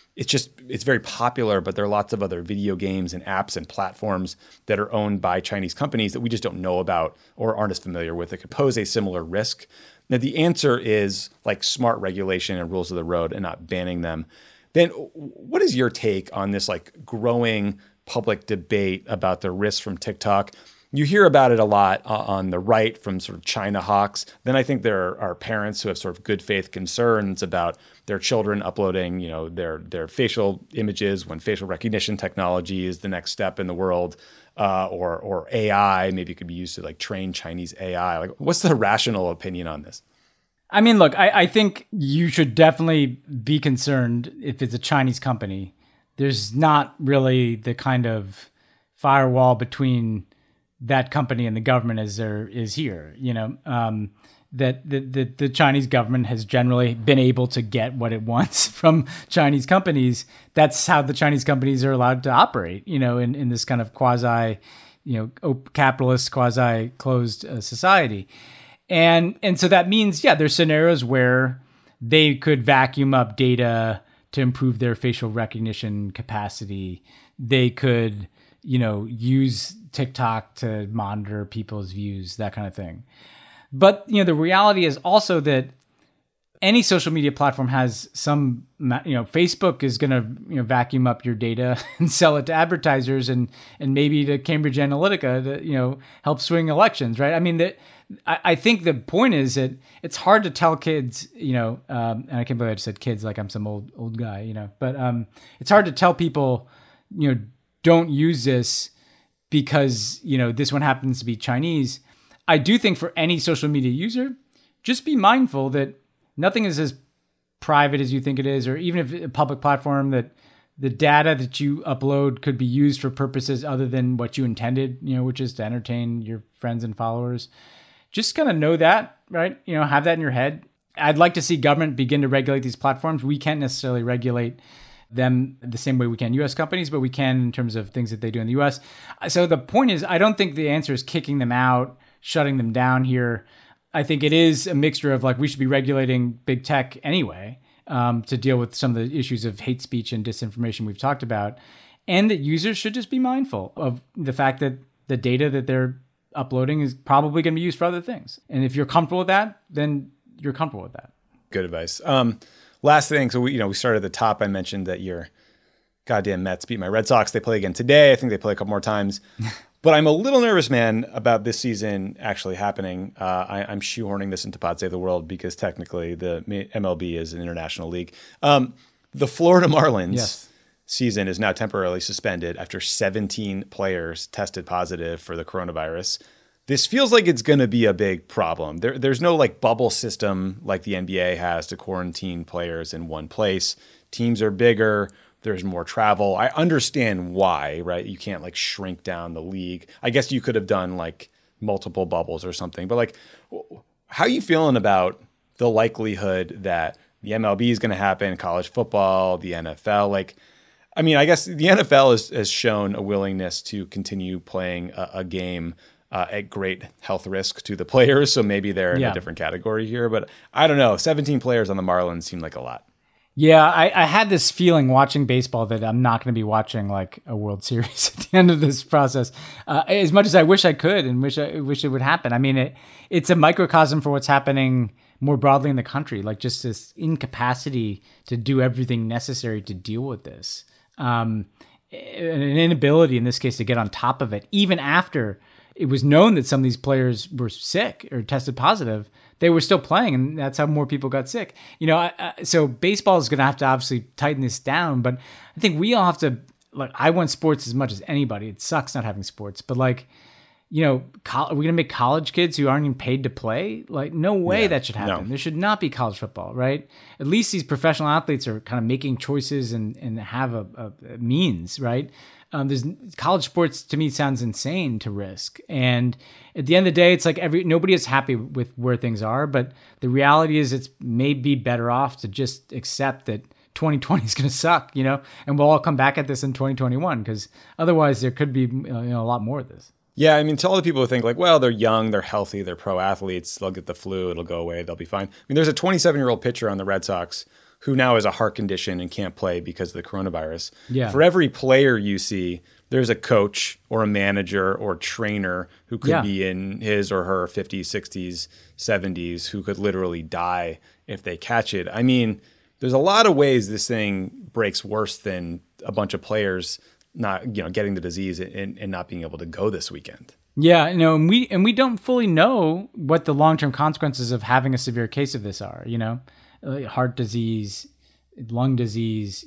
It's very popular, but there are lots of other video games and apps and platforms that are owned by Chinese companies that we just don't know about or aren't as familiar with that could pose a similar risk. Now, the answer is smart regulation and rules of the road and not banning them. Ben, what is your take on this growing public debate about the risks from TikTok? You hear about it a lot on the right from sort of China hawks. Then I think there are parents who have sort of good faith concerns about their children uploading, their facial images when facial recognition technology is the next step in the world, or AI maybe could be used to train Chinese AI. What's the rational opinion on this? I mean, look, I think you should definitely be concerned if it's a Chinese company. There's not really the kind of firewall between that company and the government is here. That the Chinese government has generally been able to get what it wants from Chinese companies. That's how the Chinese companies are allowed to operate, in this kind of quasi, capitalist, quasi closed society. And so that means, there's scenarios where they could vacuum up data to improve their facial recognition capacity. They could, use TikTok to monitor people's views, that kind of thing. But, the reality is also that any social media platform has some, Facebook is going to, vacuum up your data and sell it to advertisers and maybe to Cambridge Analytica to, help swing elections, right? I mean, I think the point is that it's hard to tell kids, and I can't believe I just said kids like I'm some old guy, but it's hard to tell people, don't use this because, this one happens to be Chinese. I do think for any social media user, just be mindful that nothing is as private as you think it is, or even if a public platform, that the data that you upload could be used for purposes other than what you intended, which is to entertain your friends and followers. Just kind of know that, right? Have that in your head. I'd like to see government begin to regulate these platforms. We can't necessarily regulate them the same way we can U.S. companies, but we can in terms of things that they do in the U.S. So the point is, I don't think the answer is kicking them out, shutting them down here. I think it is a mixture of we should be regulating big tech anyway to deal with some of the issues of hate speech and disinformation we've talked about, and that users should just be mindful of the fact that the data that they're uploading is probably going to be used for other things. And if you're comfortable with that, then you're comfortable with that. Good advice. Last thing. So we started at the top. I mentioned that your goddamn Mets beat my Red Sox. They play again today. I think they play a couple more times. But I'm a little nervous, man, about this season actually happening. I'm shoehorning this into Pod Save the World because technically the MLB is an international league. The Florida Marlins season is now temporarily suspended after 17 players tested positive for the coronavirus. This feels like it's going to be a big problem. There's no bubble system like the NBA has to quarantine players in one place. Teams are bigger. There's more travel. I understand why, right? You can't shrink down the league. I guess you could have done multiple bubbles or something. But how are you feeling about the likelihood that the MLB is going to happen, college football, the NFL? I guess the NFL has shown a willingness to continue playing a game at great health risk to the players. So maybe they're in a different category here. But I don't know. 17 players on the Marlins seem like a lot. Yeah, I had this feeling watching baseball that I'm not going to be watching a World Series at the end of this process. As much as I wish I could and wish it would happen. I mean, it's a microcosm for what's happening more broadly in the country, just this incapacity to do everything necessary to deal with this. An inability in this case to get on top of it, even after it was known that some of these players were sick or tested positive. They were still playing, and that's how more people got sick. So baseball is going to have to obviously tighten this down, but I think we all have to. I want sports as much as anybody. It sucks not having sports, but are we going to make college kids who aren't even paid to play? No way that should happen. No. There should not be college football, right? At least these professional athletes are kind of making choices and have a means, right? There's college sports to me sounds insane to risk. And at the end of the day, it's nobody is happy with where things are, but the reality is it's maybe better off to just accept that 2020 is going to suck, and we'll all come back at this in 2021 because otherwise there could be a lot more of this. Yeah, to all the people who think well, they're young, they're healthy, they're pro athletes, they'll get the flu, it'll go away, they'll be fine. There's a 27-year-old pitcher on the Red Sox who now has a heart condition and can't play because of the coronavirus. Yeah. For every player you see, there's a coach or a manager or trainer who could be in his or her 50s, 60s, 70s who could literally die if they catch it. There's a lot of ways this thing breaks worse than a bunch of players not getting the disease and not being able to go this weekend. Yeah, and we don't fully know what the long-term consequences of having a severe case of this are, heart disease, lung disease,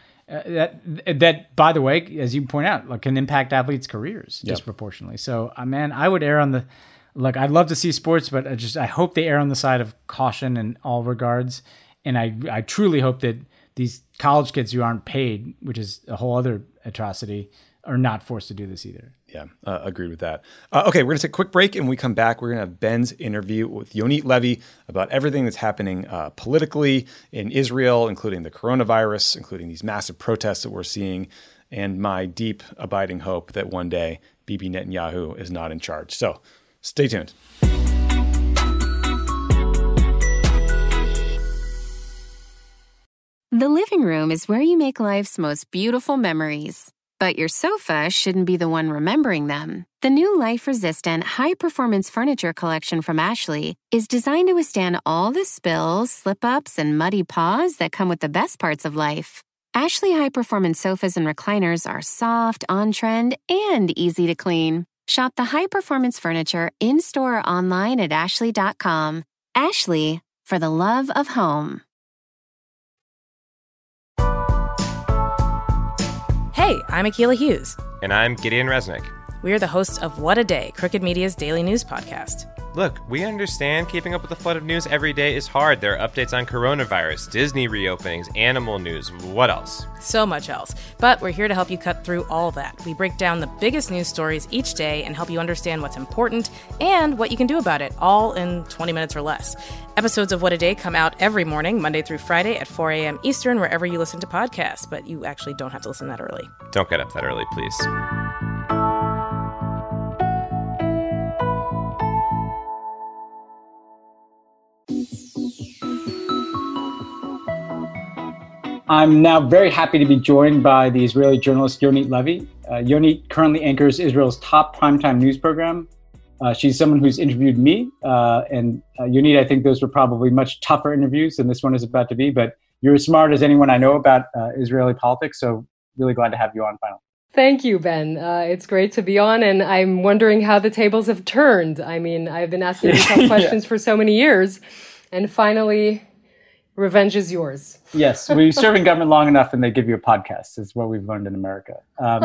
that by the way, as you point out, can impact athletes' careers disproportionately. So, I would err on the, I'd love to see sports, but I hope they err on the side of caution in all regards. And I truly hope that these college kids who aren't paid, which is a whole other atrocity, are not forced to do this either. Yeah, agreed with that. Okay, we're going to take a quick break, and when we come back, we're going to have Ben's interview with Yonit Levy about everything that's happening politically in Israel, including the coronavirus, including these massive protests that we're seeing, and my deep, abiding hope that one day Bibi Netanyahu is not in charge. So stay tuned. The living room is where you make life's most beautiful memories. But your sofa shouldn't be the one remembering them. The new life-resistant, high-performance furniture collection from Ashley is designed to withstand all the spills, slip-ups, and muddy paws that come with the best parts of life. Ashley high-performance sofas and recliners are soft, on-trend, and easy to clean. Shop the high-performance furniture in-store or online at ashley.com. Ashley, for the love of home. Hey, I'm Akilah Hughes. And I'm Gideon Resnick. We are the hosts of What a Day, Crooked Media's daily news podcast. Look, we understand keeping up with the flood of news every day is hard. There are updates on coronavirus, Disney reopenings, animal news, what else? So much else. But we're here to help you cut through all that. We break down the biggest news stories each day and help you understand what's important and what you can do about it, all in 20 minutes or less. Episodes of What a Day come out every morning, Monday through Friday at 4 a.m. Eastern, wherever you listen to podcasts. But you actually don't have to listen that early. Don't get up that early, please. I'm now very happy to be joined by the Israeli journalist Yonit Levy. Yonit currently anchors Israel's top primetime news program. She's someone who's interviewed me, and Yonit, I think those were probably much tougher interviews than this one is about to be, but you're as smart as anyone I know about Israeli politics, so really glad to have you on finally. Thank you, Ben. It's great to be on, and I'm wondering how the tables have turned. I mean, I've been asking you tough questions for so many years, and finally, revenge is yours. Yes, we serve in government long enough and they give you a podcast. Is what we've learned in America.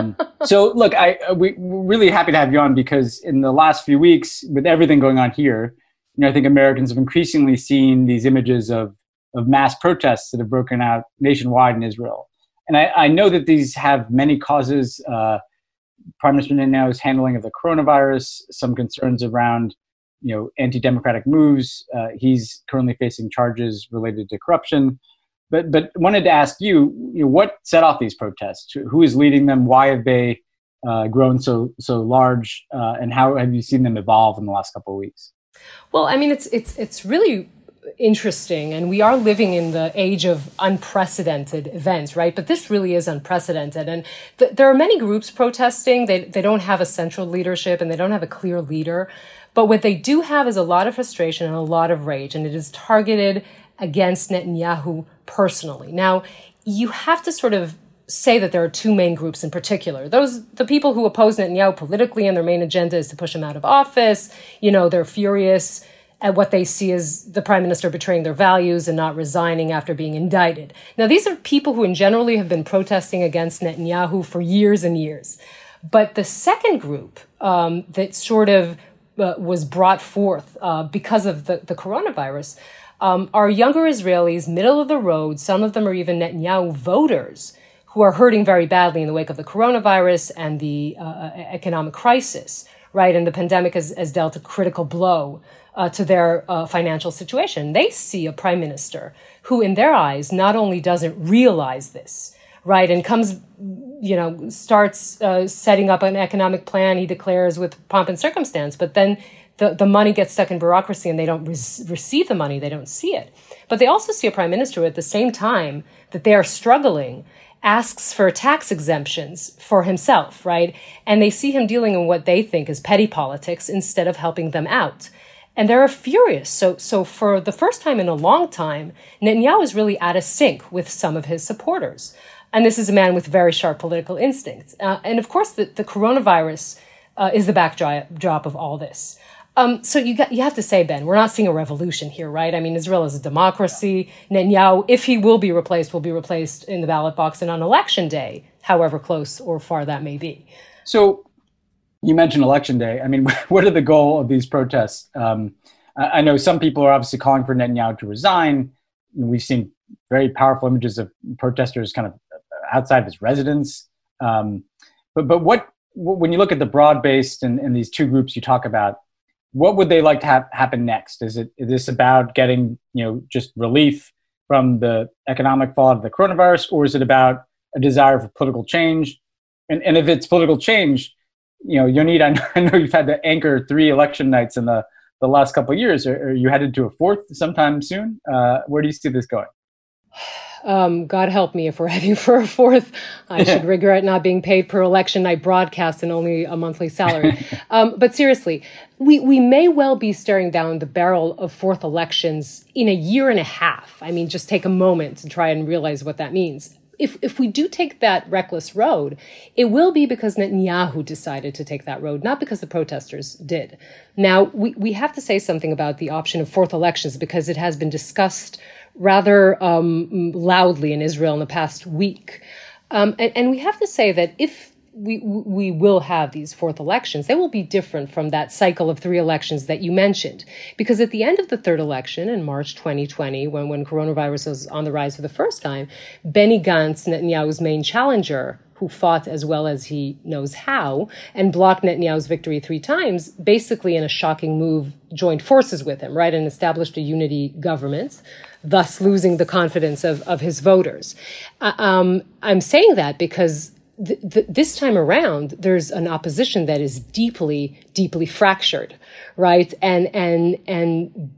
So look, we're really happy to have you on because in the last few weeks, with everything going on here, I think Americans have increasingly seen these images of mass protests that have broken out nationwide in Israel. And I know that these have many causes. Prime Minister Netanyahu's handling of the coronavirus, some concerns around anti-democratic moves. He's currently facing charges related to corruption. But wanted to ask you, what set off these protests? Who is leading them? Why have they grown so large? And how have you seen them evolve in the last couple of weeks? Well, I mean, it's really interesting, and we are living in the age of unprecedented events, right? But this really is unprecedented, and there are many groups protesting. They don't have a central leadership, and they don't have a clear leader. But what they do have is a lot of frustration and a lot of rage, and it is targeted against Netanyahu personally. Now, you have to sort of say that there are two main groups in particular. The people who oppose Netanyahu politically, and their main agenda is to push him out of office. They're furious at what they see as the prime minister betraying their values and not resigning after being indicted. Now, these are people who in generally have been protesting against Netanyahu for years and years. But the second group that sort of was brought forth because of the coronavirus are younger Israelis, middle of the road. Some of them are even Netanyahu voters who are hurting very badly in the wake of the coronavirus and the economic crisis, right? And the pandemic has dealt a critical blow to their financial situation. They see a prime minister who, in their eyes, not only doesn't realize this, right, and comes, starts setting up an economic plan, he declares with pomp and circumstance, but then the money gets stuck in bureaucracy and they don't receive the money, they don't see it. But they also see a prime minister who, at the same time that they are struggling, asks for tax exemptions for himself, right? And they see him dealing in what they think is petty politics instead of helping them out. And they're furious. So for the first time in a long time, Netanyahu is really out of sync with some of his supporters. And this is a man with very sharp political instincts. And of course, the coronavirus is the backdrop of all this. So you have to say, Ben, we're not seeing a revolution here, right? I mean, Israel is a democracy. Netanyahu, if he will be replaced in the ballot box and on election day, however close or far that may be. So you mentioned election day. I mean, what are the goal of these protests? I know some people are obviously calling for Netanyahu to resign. We've seen very powerful images of protesters kind of outside of his residence. But what when you look at the broad-based and these two groups you talk about, what would they like to have happen next? Is this about getting, just relief from the economic fallout of the coronavirus, or is it about a desire for political change? And if it's political change, Yonit, I know you've had to anchor 3 election nights in the last couple of years. Are you headed to a 4th sometime soon? Where do you see this going? God help me if we're heading for a 4th. I should regret not being paid per election night broadcast and only a monthly salary. But seriously, we may well be staring down the barrel of 4th elections in a year and a half. I mean, just take a moment to try and realize what that means. If we do take that reckless road, it will be because Netanyahu decided to take that road, not because the protesters did. Now, we have to say something about the option of 4th elections because it has been discussed rather loudly in Israel in the past week. And we have to say that if we will have these 4th elections, they will be different from that cycle of 3 elections that you mentioned. Because at the end of the 3rd election in March 2020, when coronavirus was on the rise for the first time, Benny Gantz, Netanyahu's main challenger, who fought as well as he knows how, and blocked Netanyahu's victory 3 times, basically in a shocking move, joined forces with him, right, and established a unity government, thus losing the confidence of his voters. I'm saying that because this time around, there's an opposition that is deeply, deeply fractured, right? And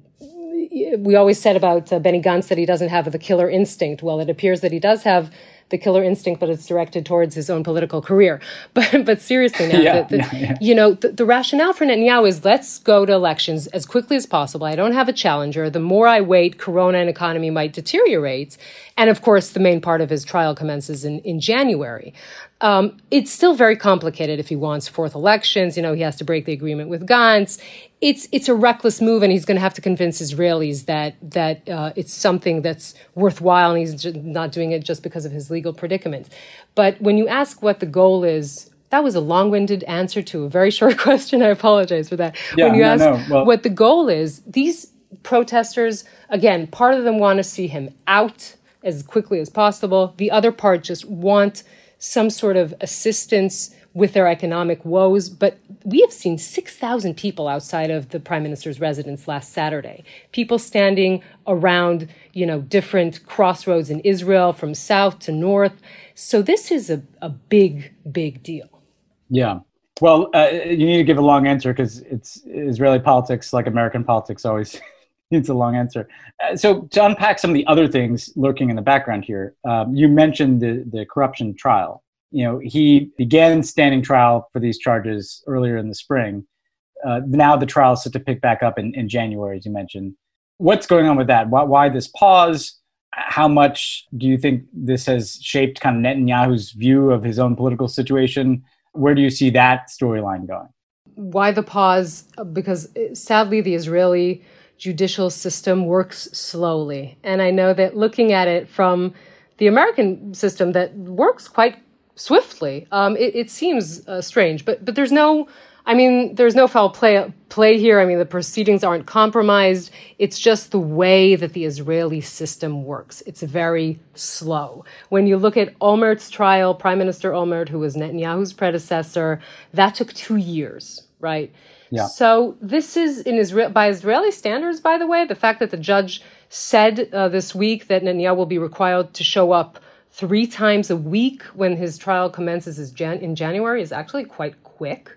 we always said about Benny Gantz that he doesn't have the killer instinct. Well, it appears that he does have the killer instinct, but it's directed towards his own political career. But seriously now, the rationale for Netanyahu is let's go to elections as quickly as possible. I don't have a challenger. The more I wait, Corona and economy might deteriorate. And of course, the main part of his trial commences in January. It's still very complicated if he wants 4th elections. He has to break the agreement with Gantz. It's a reckless move, and he's going to have to convince Israelis that it's something that's worthwhile, and he's not doing it just because of his legal predicament. But when you ask what the goal is, that was a long-winded answer to a very short question. I apologize for that. When you ask what the goal is, these protesters, again, part of them want to see him out as quickly as possible. The other part just want some sort of assistance with their economic woes. But we have seen 6,000 people outside of the prime minister's residence last Saturday. People standing around, different crossroads in Israel from south to north. So this is a big, big deal. Yeah. Well, you need to give a long answer because it's Israeli politics, like American politics, always needs a long answer. So to unpack some of the other things lurking in the background here, you mentioned the corruption trial. He began standing trial for these charges earlier in the spring. Now the trial is set to pick back up in January, as you mentioned. What's going on with that? Why this pause? How much do you think this has shaped kind of Netanyahu's view of his own political situation? Where do you see that storyline going? Why the pause? Because sadly, the Israeli judicial system works slowly. And I know that looking at it from the American system that works quite swiftly, it seems strange. But there's no foul play here. I mean, the proceedings aren't compromised. It's just the way that the Israeli system works. It's very slow. When you look at Olmert's trial, Prime Minister Olmert, who was Netanyahu's predecessor, that took 2 years, right? Yeah. So this is by Israeli standards, by the way, the fact that the judge said this week that Netanyahu will be required to show up 3 times a week when his trial commences in January is actually quite quick.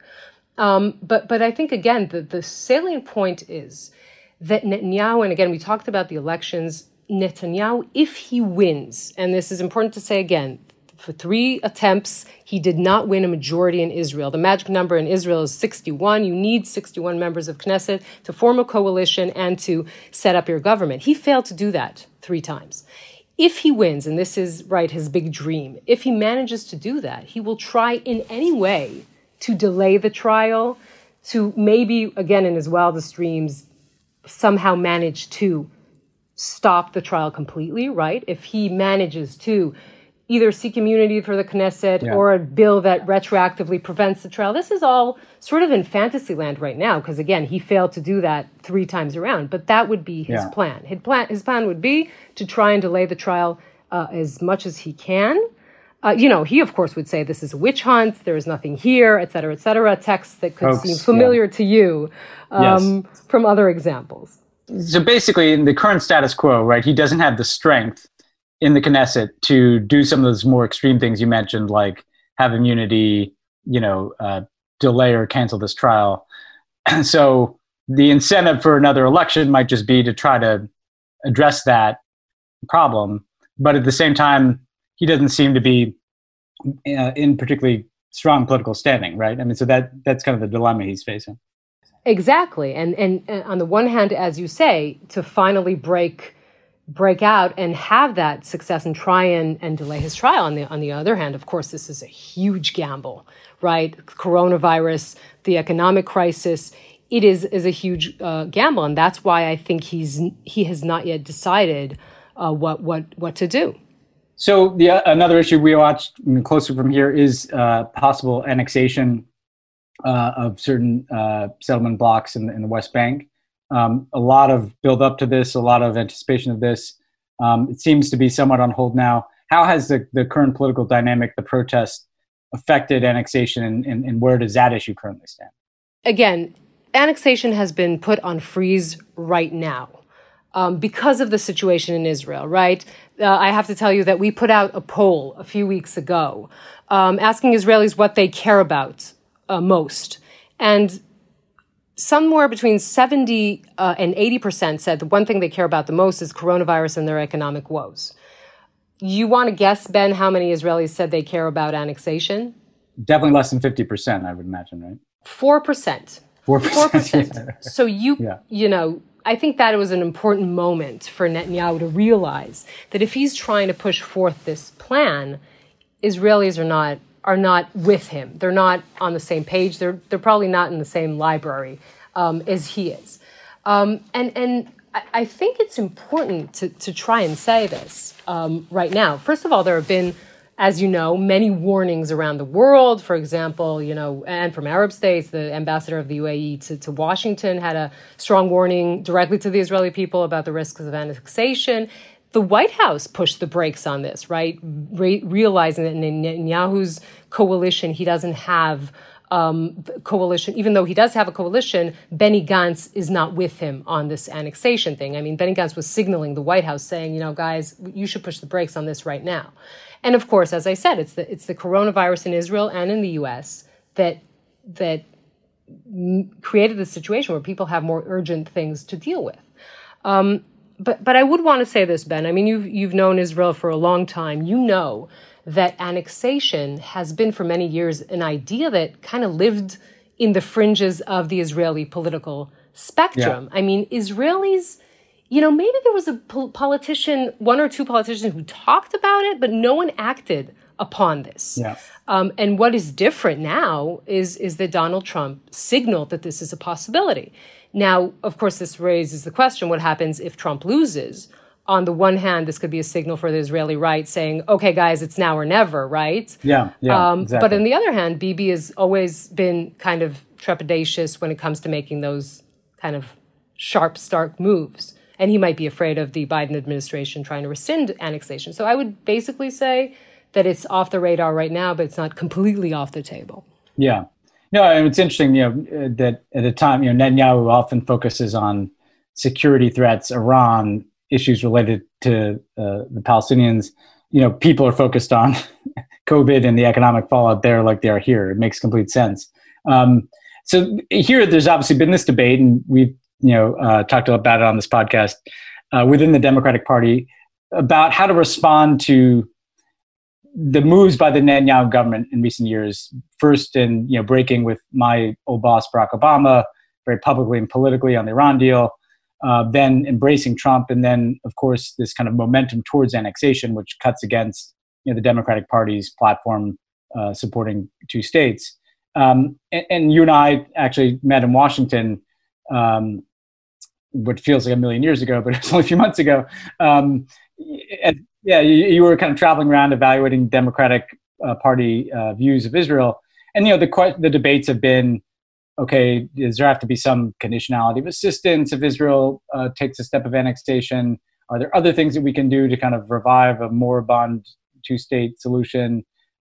But I think, again, the salient point is that Netanyahu, and again, we talked about the elections, Netanyahu, if he wins, and this is important to say again, for 3 attempts, he did not win a majority in Israel. The magic number in Israel is 61. You need 61 members of Knesset to form a coalition and to set up your government. He failed to do that 3 times. If he wins, and this is, right, his big dream, if he manages to do that, he will try in any way to delay the trial, to maybe, again, in his wildest dreams, somehow manage to stop the trial completely, right? If he manages to either seek immunity for the Knesset or a bill that retroactively prevents the trial. This is all sort of in fantasy land right now, because, again, he failed to do that 3 times around. But that would be his plan. His plan would be to try and delay the trial as much as he can. He, of course, would say this is a witch hunt. There is nothing here, et cetera, texts that could seem familiar to you from other examples. So basically, in the current status quo, right, he doesn't have the strength in the Knesset to do some of those more extreme things you mentioned, like have immunity, delay or cancel this trial. So the incentive for another election might just be to try to address that problem. But at the same time, he doesn't seem to be in particularly strong political standing, right? I mean, so that's kind of the dilemma he's facing. Exactly. And on the one hand, as you say, to finally break out and have that success and try and delay his trial. On the other hand, of course, this is a huge gamble, right? Coronavirus, the economic crisis, it is a huge gamble. And that's why I think he has not yet decided what to do. So another issue we watched closer from here is possible annexation of certain settlement blocks in the West Bank. A lot of build up to this, a lot of anticipation of this. It seems to be somewhat on hold now. How has the current political dynamic, the protest, affected annexation, and where does that issue currently stand? Again, annexation has been put on freeze right now because of the situation in Israel, right? I have to tell you that we put out a poll a few weeks ago asking Israelis what they care about most. And somewhere between 70 and 80% said the one thing they care about the most is coronavirus and their economic woes. You want to guess, Ben, how many Israelis said they care about annexation? Definitely less than 50%, I would imagine, right? 4%. 4%. So I think that it was an important moment for Netanyahu to realize that if he's trying to push forth this plan, Israelis are not with him. They're not on the same page. They're probably not in the same library as he is. And I think it's important to try and say this right now. First of all, there have been, as you know, many warnings around the world. For example, and from Arab states, the ambassador of the UAE to Washington had a strong warning directly to the Israeli people about the risks of annexation. The White House pushed the brakes on this, right? Realizing that in Netanyahu's coalition, he doesn't have coalition. Even though he does have a coalition, Benny Gantz is not with him on this annexation thing. I mean, Benny Gantz was signaling the White House saying, guys, you should push the brakes on this right now. And of course, as I said, it's the coronavirus in Israel and in the U.S. that created the situation where people have more urgent things to deal with. But I would want to say this, Ben. I mean, you've known Israel for a long time. You know that annexation has been for many years an idea that kind of lived in the fringes of the Israeli political spectrum. Yeah. I mean, Israelis, maybe there was a politician, one or two politicians who talked about it, but no one acted upon this. Yeah. And what is different now is that Donald Trump signaled that this is a possibility. Now, of course, this raises the question, what happens if Trump loses? On the one hand, this could be a signal for the Israeli right saying, okay, guys, it's now or never, right? Yeah, exactly. But on the other hand, Bibi has always been kind of trepidatious when it comes to making those kind of sharp, stark moves. And he might be afraid of the Biden administration trying to rescind annexation. So I would basically say that it's off the radar right now, but it's not completely off the table. Yeah. No, and it's interesting, that at the time, Netanyahu often focuses on security threats, Iran, issues related to the Palestinians. People are focused on COVID and the economic fallout there like they are here. It makes complete sense. So here, there's obviously been this debate, and we've talked about it on this podcast within the Democratic Party about how to respond to the moves by the Netanyahu government in recent years. First, in breaking with my old boss Barack Obama very publicly and politically on the Iran deal. Then embracing Trump, and then, of course, this kind of momentum towards annexation, which cuts against the Democratic Party's platform supporting two states. And you and I actually met in Washington, what feels like a million years ago, but it was only a few months ago. You were kind of traveling around evaluating Democratic Party views of Israel. And, the debates have been, okay, does there have to be some conditionality of assistance if Israel takes a step of annexation? Are there other things that we can do to kind of revive a moribund two-state solution?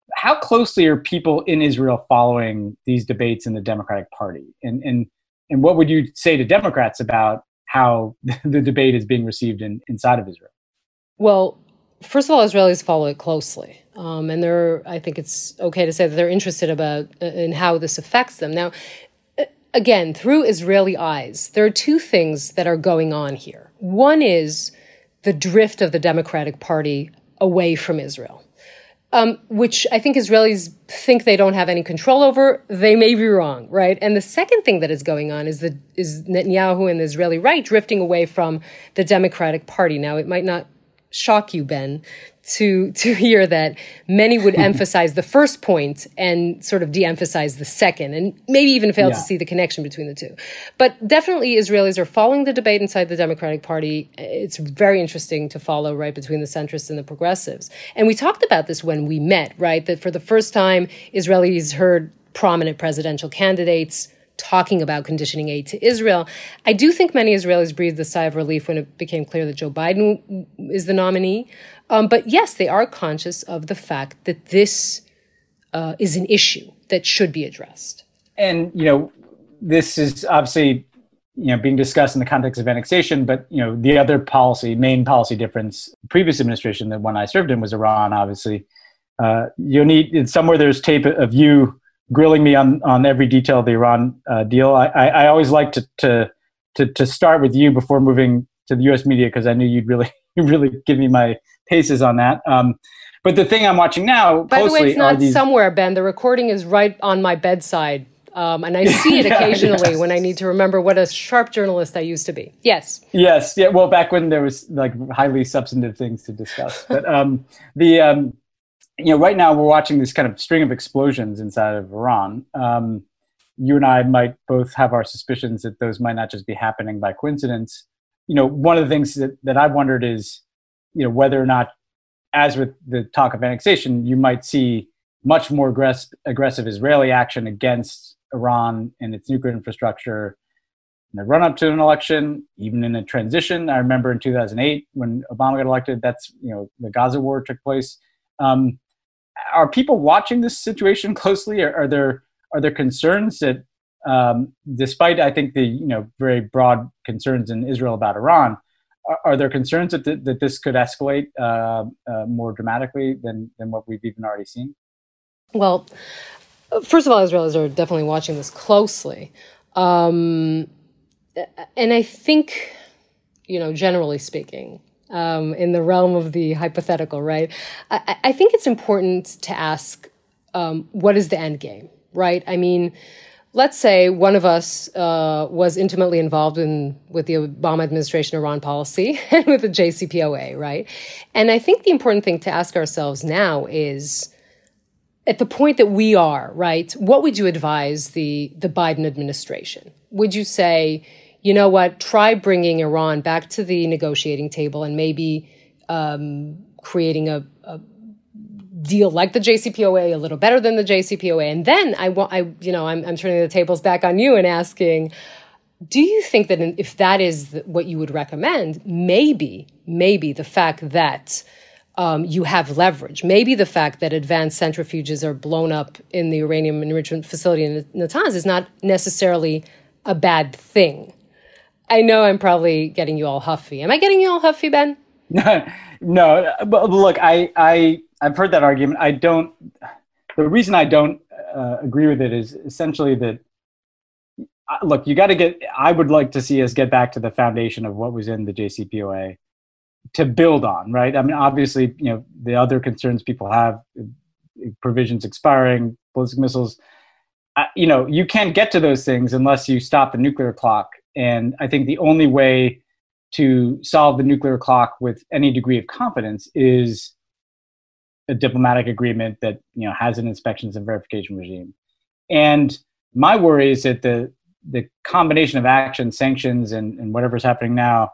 how closely are people in Israel following these debates in the Democratic Party? And what would you say to Democrats about how the debate is being received inside of Israel? Well, first of all, Israelis follow it closely. And I think it's okay to say that they're interested in how this affects them. Now, again, through Israeli eyes, there are two things that are going on here. One is the drift of the Democratic Party away from Israel, which I think Israelis think they don't have any control over. They may be wrong, right? And the second thing that is going on is Netanyahu and the Israeli right drifting away from the Democratic Party. Now, it might not shock you, Ben, to hear that many would emphasize the first point and sort of de-emphasize the second, and maybe even fail to see the connection between the two. But definitely Israelis are following the debate inside the Democratic Party. It's very interesting to follow, right, between the centrists and the progressives. And we talked about this when we met, right, that for the first time, Israelis heard prominent presidential candidates talking about conditioning aid to Israel. I do think many Israelis breathed a sigh of relief when it became clear that Joe Biden is the nominee. But yes, they are conscious of the fact that this is an issue that should be addressed. And, this is obviously, being discussed in the context of annexation, but, the other main policy difference, previous administration, the one I served in, was Iran, obviously. Somewhere there's tape of you grilling me on every detail of the Iran deal. I always like to start with you before moving to the U.S. media, because I knew you'd really give me my paces on that. But the thing I'm watching now by the way, it's not somewhere, Ben. The recording is right on my bedside. And I see it occasionally when I need to remember what a sharp journalist I used to be. Yes. Yes. Yeah. Well, back when there was like highly substantive things to discuss. But right now we're watching this kind of string of explosions inside of Iran. You and I might both have our suspicions that those might not just be happening by coincidence. One of the things that I've wondered is, whether or not, as with the talk of annexation, you might see much more aggressive Israeli action against Iran and its nuclear infrastructure in the run-up to an election, even in a transition. I remember in 2008 when Obama got elected, that's, the Gaza war took place. Are people watching this situation closely? Are there concerns that, despite I think the very broad concerns in Israel about Iran, are there concerns that this could escalate more dramatically than what we've even already seen? Well, first of all, Israelis are definitely watching this closely, and I think, generally speaking, in the realm of the hypothetical, right? I think it's important to ask, what is the end game, right? I mean, let's say one of us was intimately involved with the Obama administration Iran policy and with the JCPOA, right? And I think the important thing to ask ourselves now is, at the point that we are, right, what would you advise the Biden administration? Would you say, you know what, try bringing Iran back to the negotiating table and maybe creating a deal like the JCPOA, a little better than the JCPOA? And then I'm turning the tables back on you and asking, do you think that if that is what you would recommend, maybe the fact that you have leverage, maybe the fact that advanced centrifuges are blown up in the uranium enrichment facility in Natanz is not necessarily a bad thing? I know I'm probably getting you all huffy. Am I getting you all huffy, Ben? No, but look, I've heard that argument. The reason I don't agree with it is essentially that, look, I would like to see us get back to the foundation of what was in the JCPOA to build on, right? I mean, obviously, the other concerns people have, provisions expiring, ballistic missiles, you can't get to those things unless you stop the nuclear clock. And I think the only way to solve the nuclear clock with any degree of confidence is a diplomatic agreement that has an inspections and verification regime. And my worry is that the combination of action, sanctions, and whatever's happening now,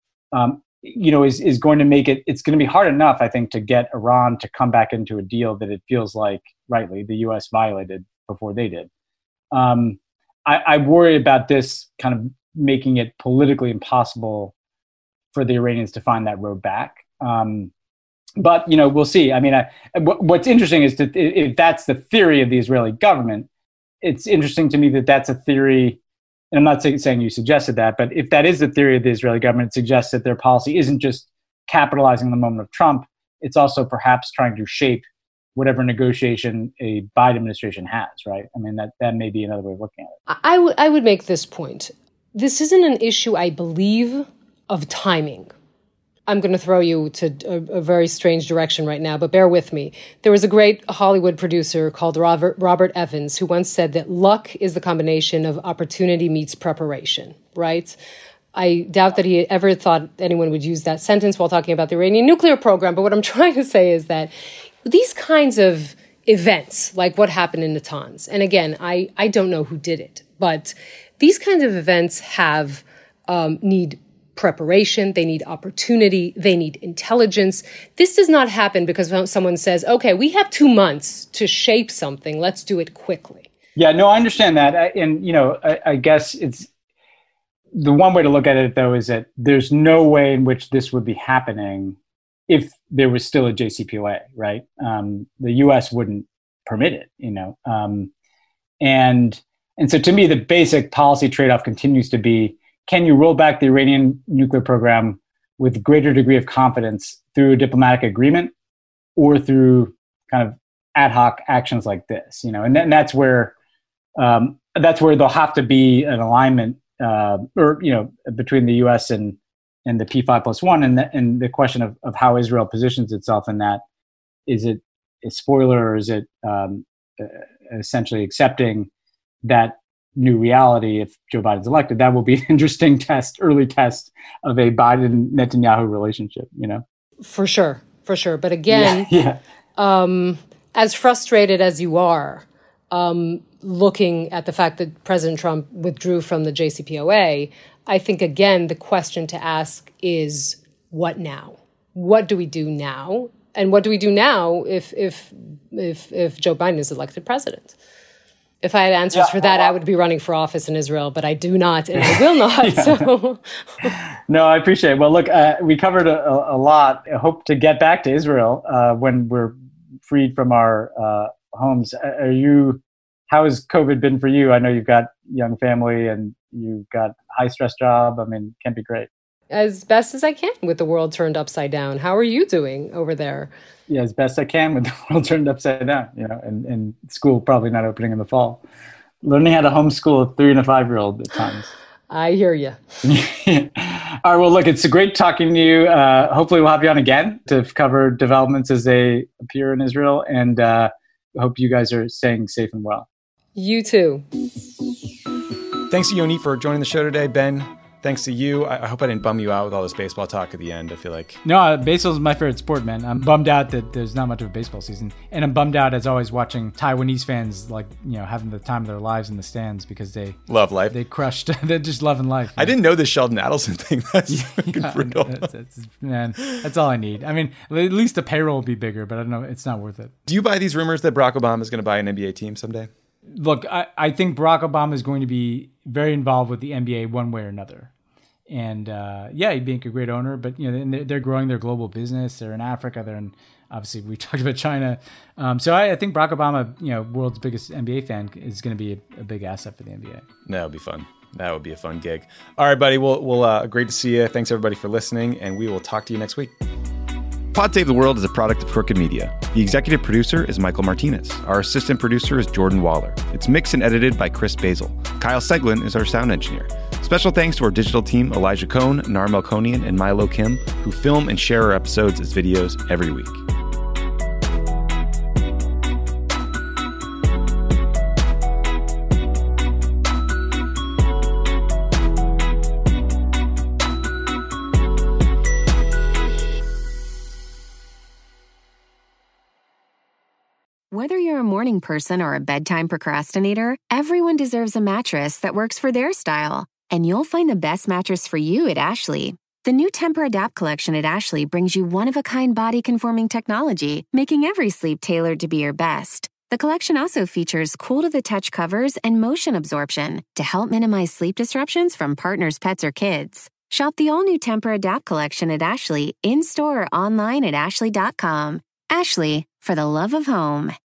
is going to make it's going to be hard enough, I think, to get Iran to come back into a deal that it feels like, rightly, the U.S. violated before they did. I worry about this kind of making it politically impossible for the Iranians to find that road back. But, we'll see. I mean, what's interesting is that if that's the theory of the Israeli government, it's interesting to me that that's a theory. And I'm not saying you suggested that, but if that is the theory of the Israeli government, it suggests that their policy isn't just capitalizing on the moment of Trump. It's also perhaps trying to shape whatever negotiation a Biden administration has, right? I mean, that may be another way of looking at it. I would make this point. This isn't an issue, I believe, of timing. I'm going to throw you to a very strange direction right now, but bear with me. There was a great Hollywood producer called Robert Evans who once said that luck is the combination of opportunity meets preparation, right? I doubt that he ever thought anyone would use that sentence while talking about the Iranian nuclear program, but what I'm trying to say is that these kinds of events, like what happened in Natanz, and again, I don't know who did it, but these kinds of events need preparation, they need opportunity, they need intelligence. This does not happen because someone says, okay, we have 2 months to shape something, let's do it quickly. Yeah, no, I understand that. And, I guess it's the one way to look at it, though, is that there's no way in which this would be happening if there was still a JCPOA, right? The U.S. wouldn't permit it, and so to me, the basic policy trade-off continues to be, can you roll back the Iranian nuclear program with greater degree of confidence through a diplomatic agreement or through kind of ad hoc actions like this? And that's where there'll have to be an alignment, between the U.S. and the P5+1, and the question of how Israel positions itself in that. Is it a spoiler, or is it essentially accepting that new reality if Joe Biden's elected? That will be an interesting early test of a Biden-Netanyahu relationship, For sure. But again, as frustrated as you are, looking at the fact that President Trump withdrew from the JCPOA, I think, again, the question to ask is, what now? What do we do now? And what do we do now if Joe Biden is elected president? If I had answers for that, I would be running for office in Israel, but I do not, and I will not. So, no, I appreciate it. Well, look, we covered a lot. I hope to get back to Israel when we're freed from our homes. How has COVID been for you? I know you've got young family and you've got high stress job. I mean, it can be great. As best as I can with the world turned upside down. How are you doing over there? Yeah, as best I can with the world turned upside down, and school probably not opening in the fall. Learning how to homeschool a 3 and a 5-year-old at times. I hear you. All right, well, look, it's great talking to you. Hopefully we'll have you on again to cover developments as they appear in Israel, and I hope you guys are staying safe and well. You too. Thanks to Yoni for joining the show today. Ben, thanks to you. I hope I didn't bum you out with all this baseball talk at the end. I feel like... No, baseball is my favorite sport, man. I'm bummed out that there's not much of a baseball season. And I'm bummed out, as always, watching Taiwanese fans, having the time of their lives in the stands because they... Love life. They crushed... They're just loving life. I didn't know this Sheldon Adelson thing. That's brutal. Man, that's all I need. I mean, at least the payroll will be bigger, but I don't know. It's not worth it. Do you buy these rumors that Barack Obama is going to buy an NBA team someday? Look, I think Barack Obama is going to be very involved with the NBA one way or another. And he'd be a great owner, but they're growing their global business. They're in Africa. They're in, obviously, we talked about China. So I think Barack Obama, world's biggest NBA fan, is going to be a big asset for the NBA. That would be fun. That would be a fun gig. All right, buddy. We'll great to see you. Thanks everybody for listening, and we will talk to you next week. Pod Save the World is a product of Crooked Media. The executive producer is Michael Martinez. Our assistant producer is Jordan Waller. It's mixed and edited by Chris Basil. Kyle Seglin is our sound engineer. Special thanks to our digital team, Elijah Cohn, Nar Melkonian, and Milo Kim, who film and share our episodes as videos every week. Whether you're a morning person or a bedtime procrastinator, everyone deserves a mattress that works for their style. And you'll find the best mattress for you at Ashley. The new Tempur-Adapt collection at Ashley brings you one-of-a-kind body-conforming technology, making every sleep tailored to be your best. The collection also features cool-to-the-touch covers and motion absorption to help minimize sleep disruptions from partners, pets, or kids. Shop the all-new Tempur-Adapt collection at Ashley in-store or online at ashley.com. Ashley, for the love of home.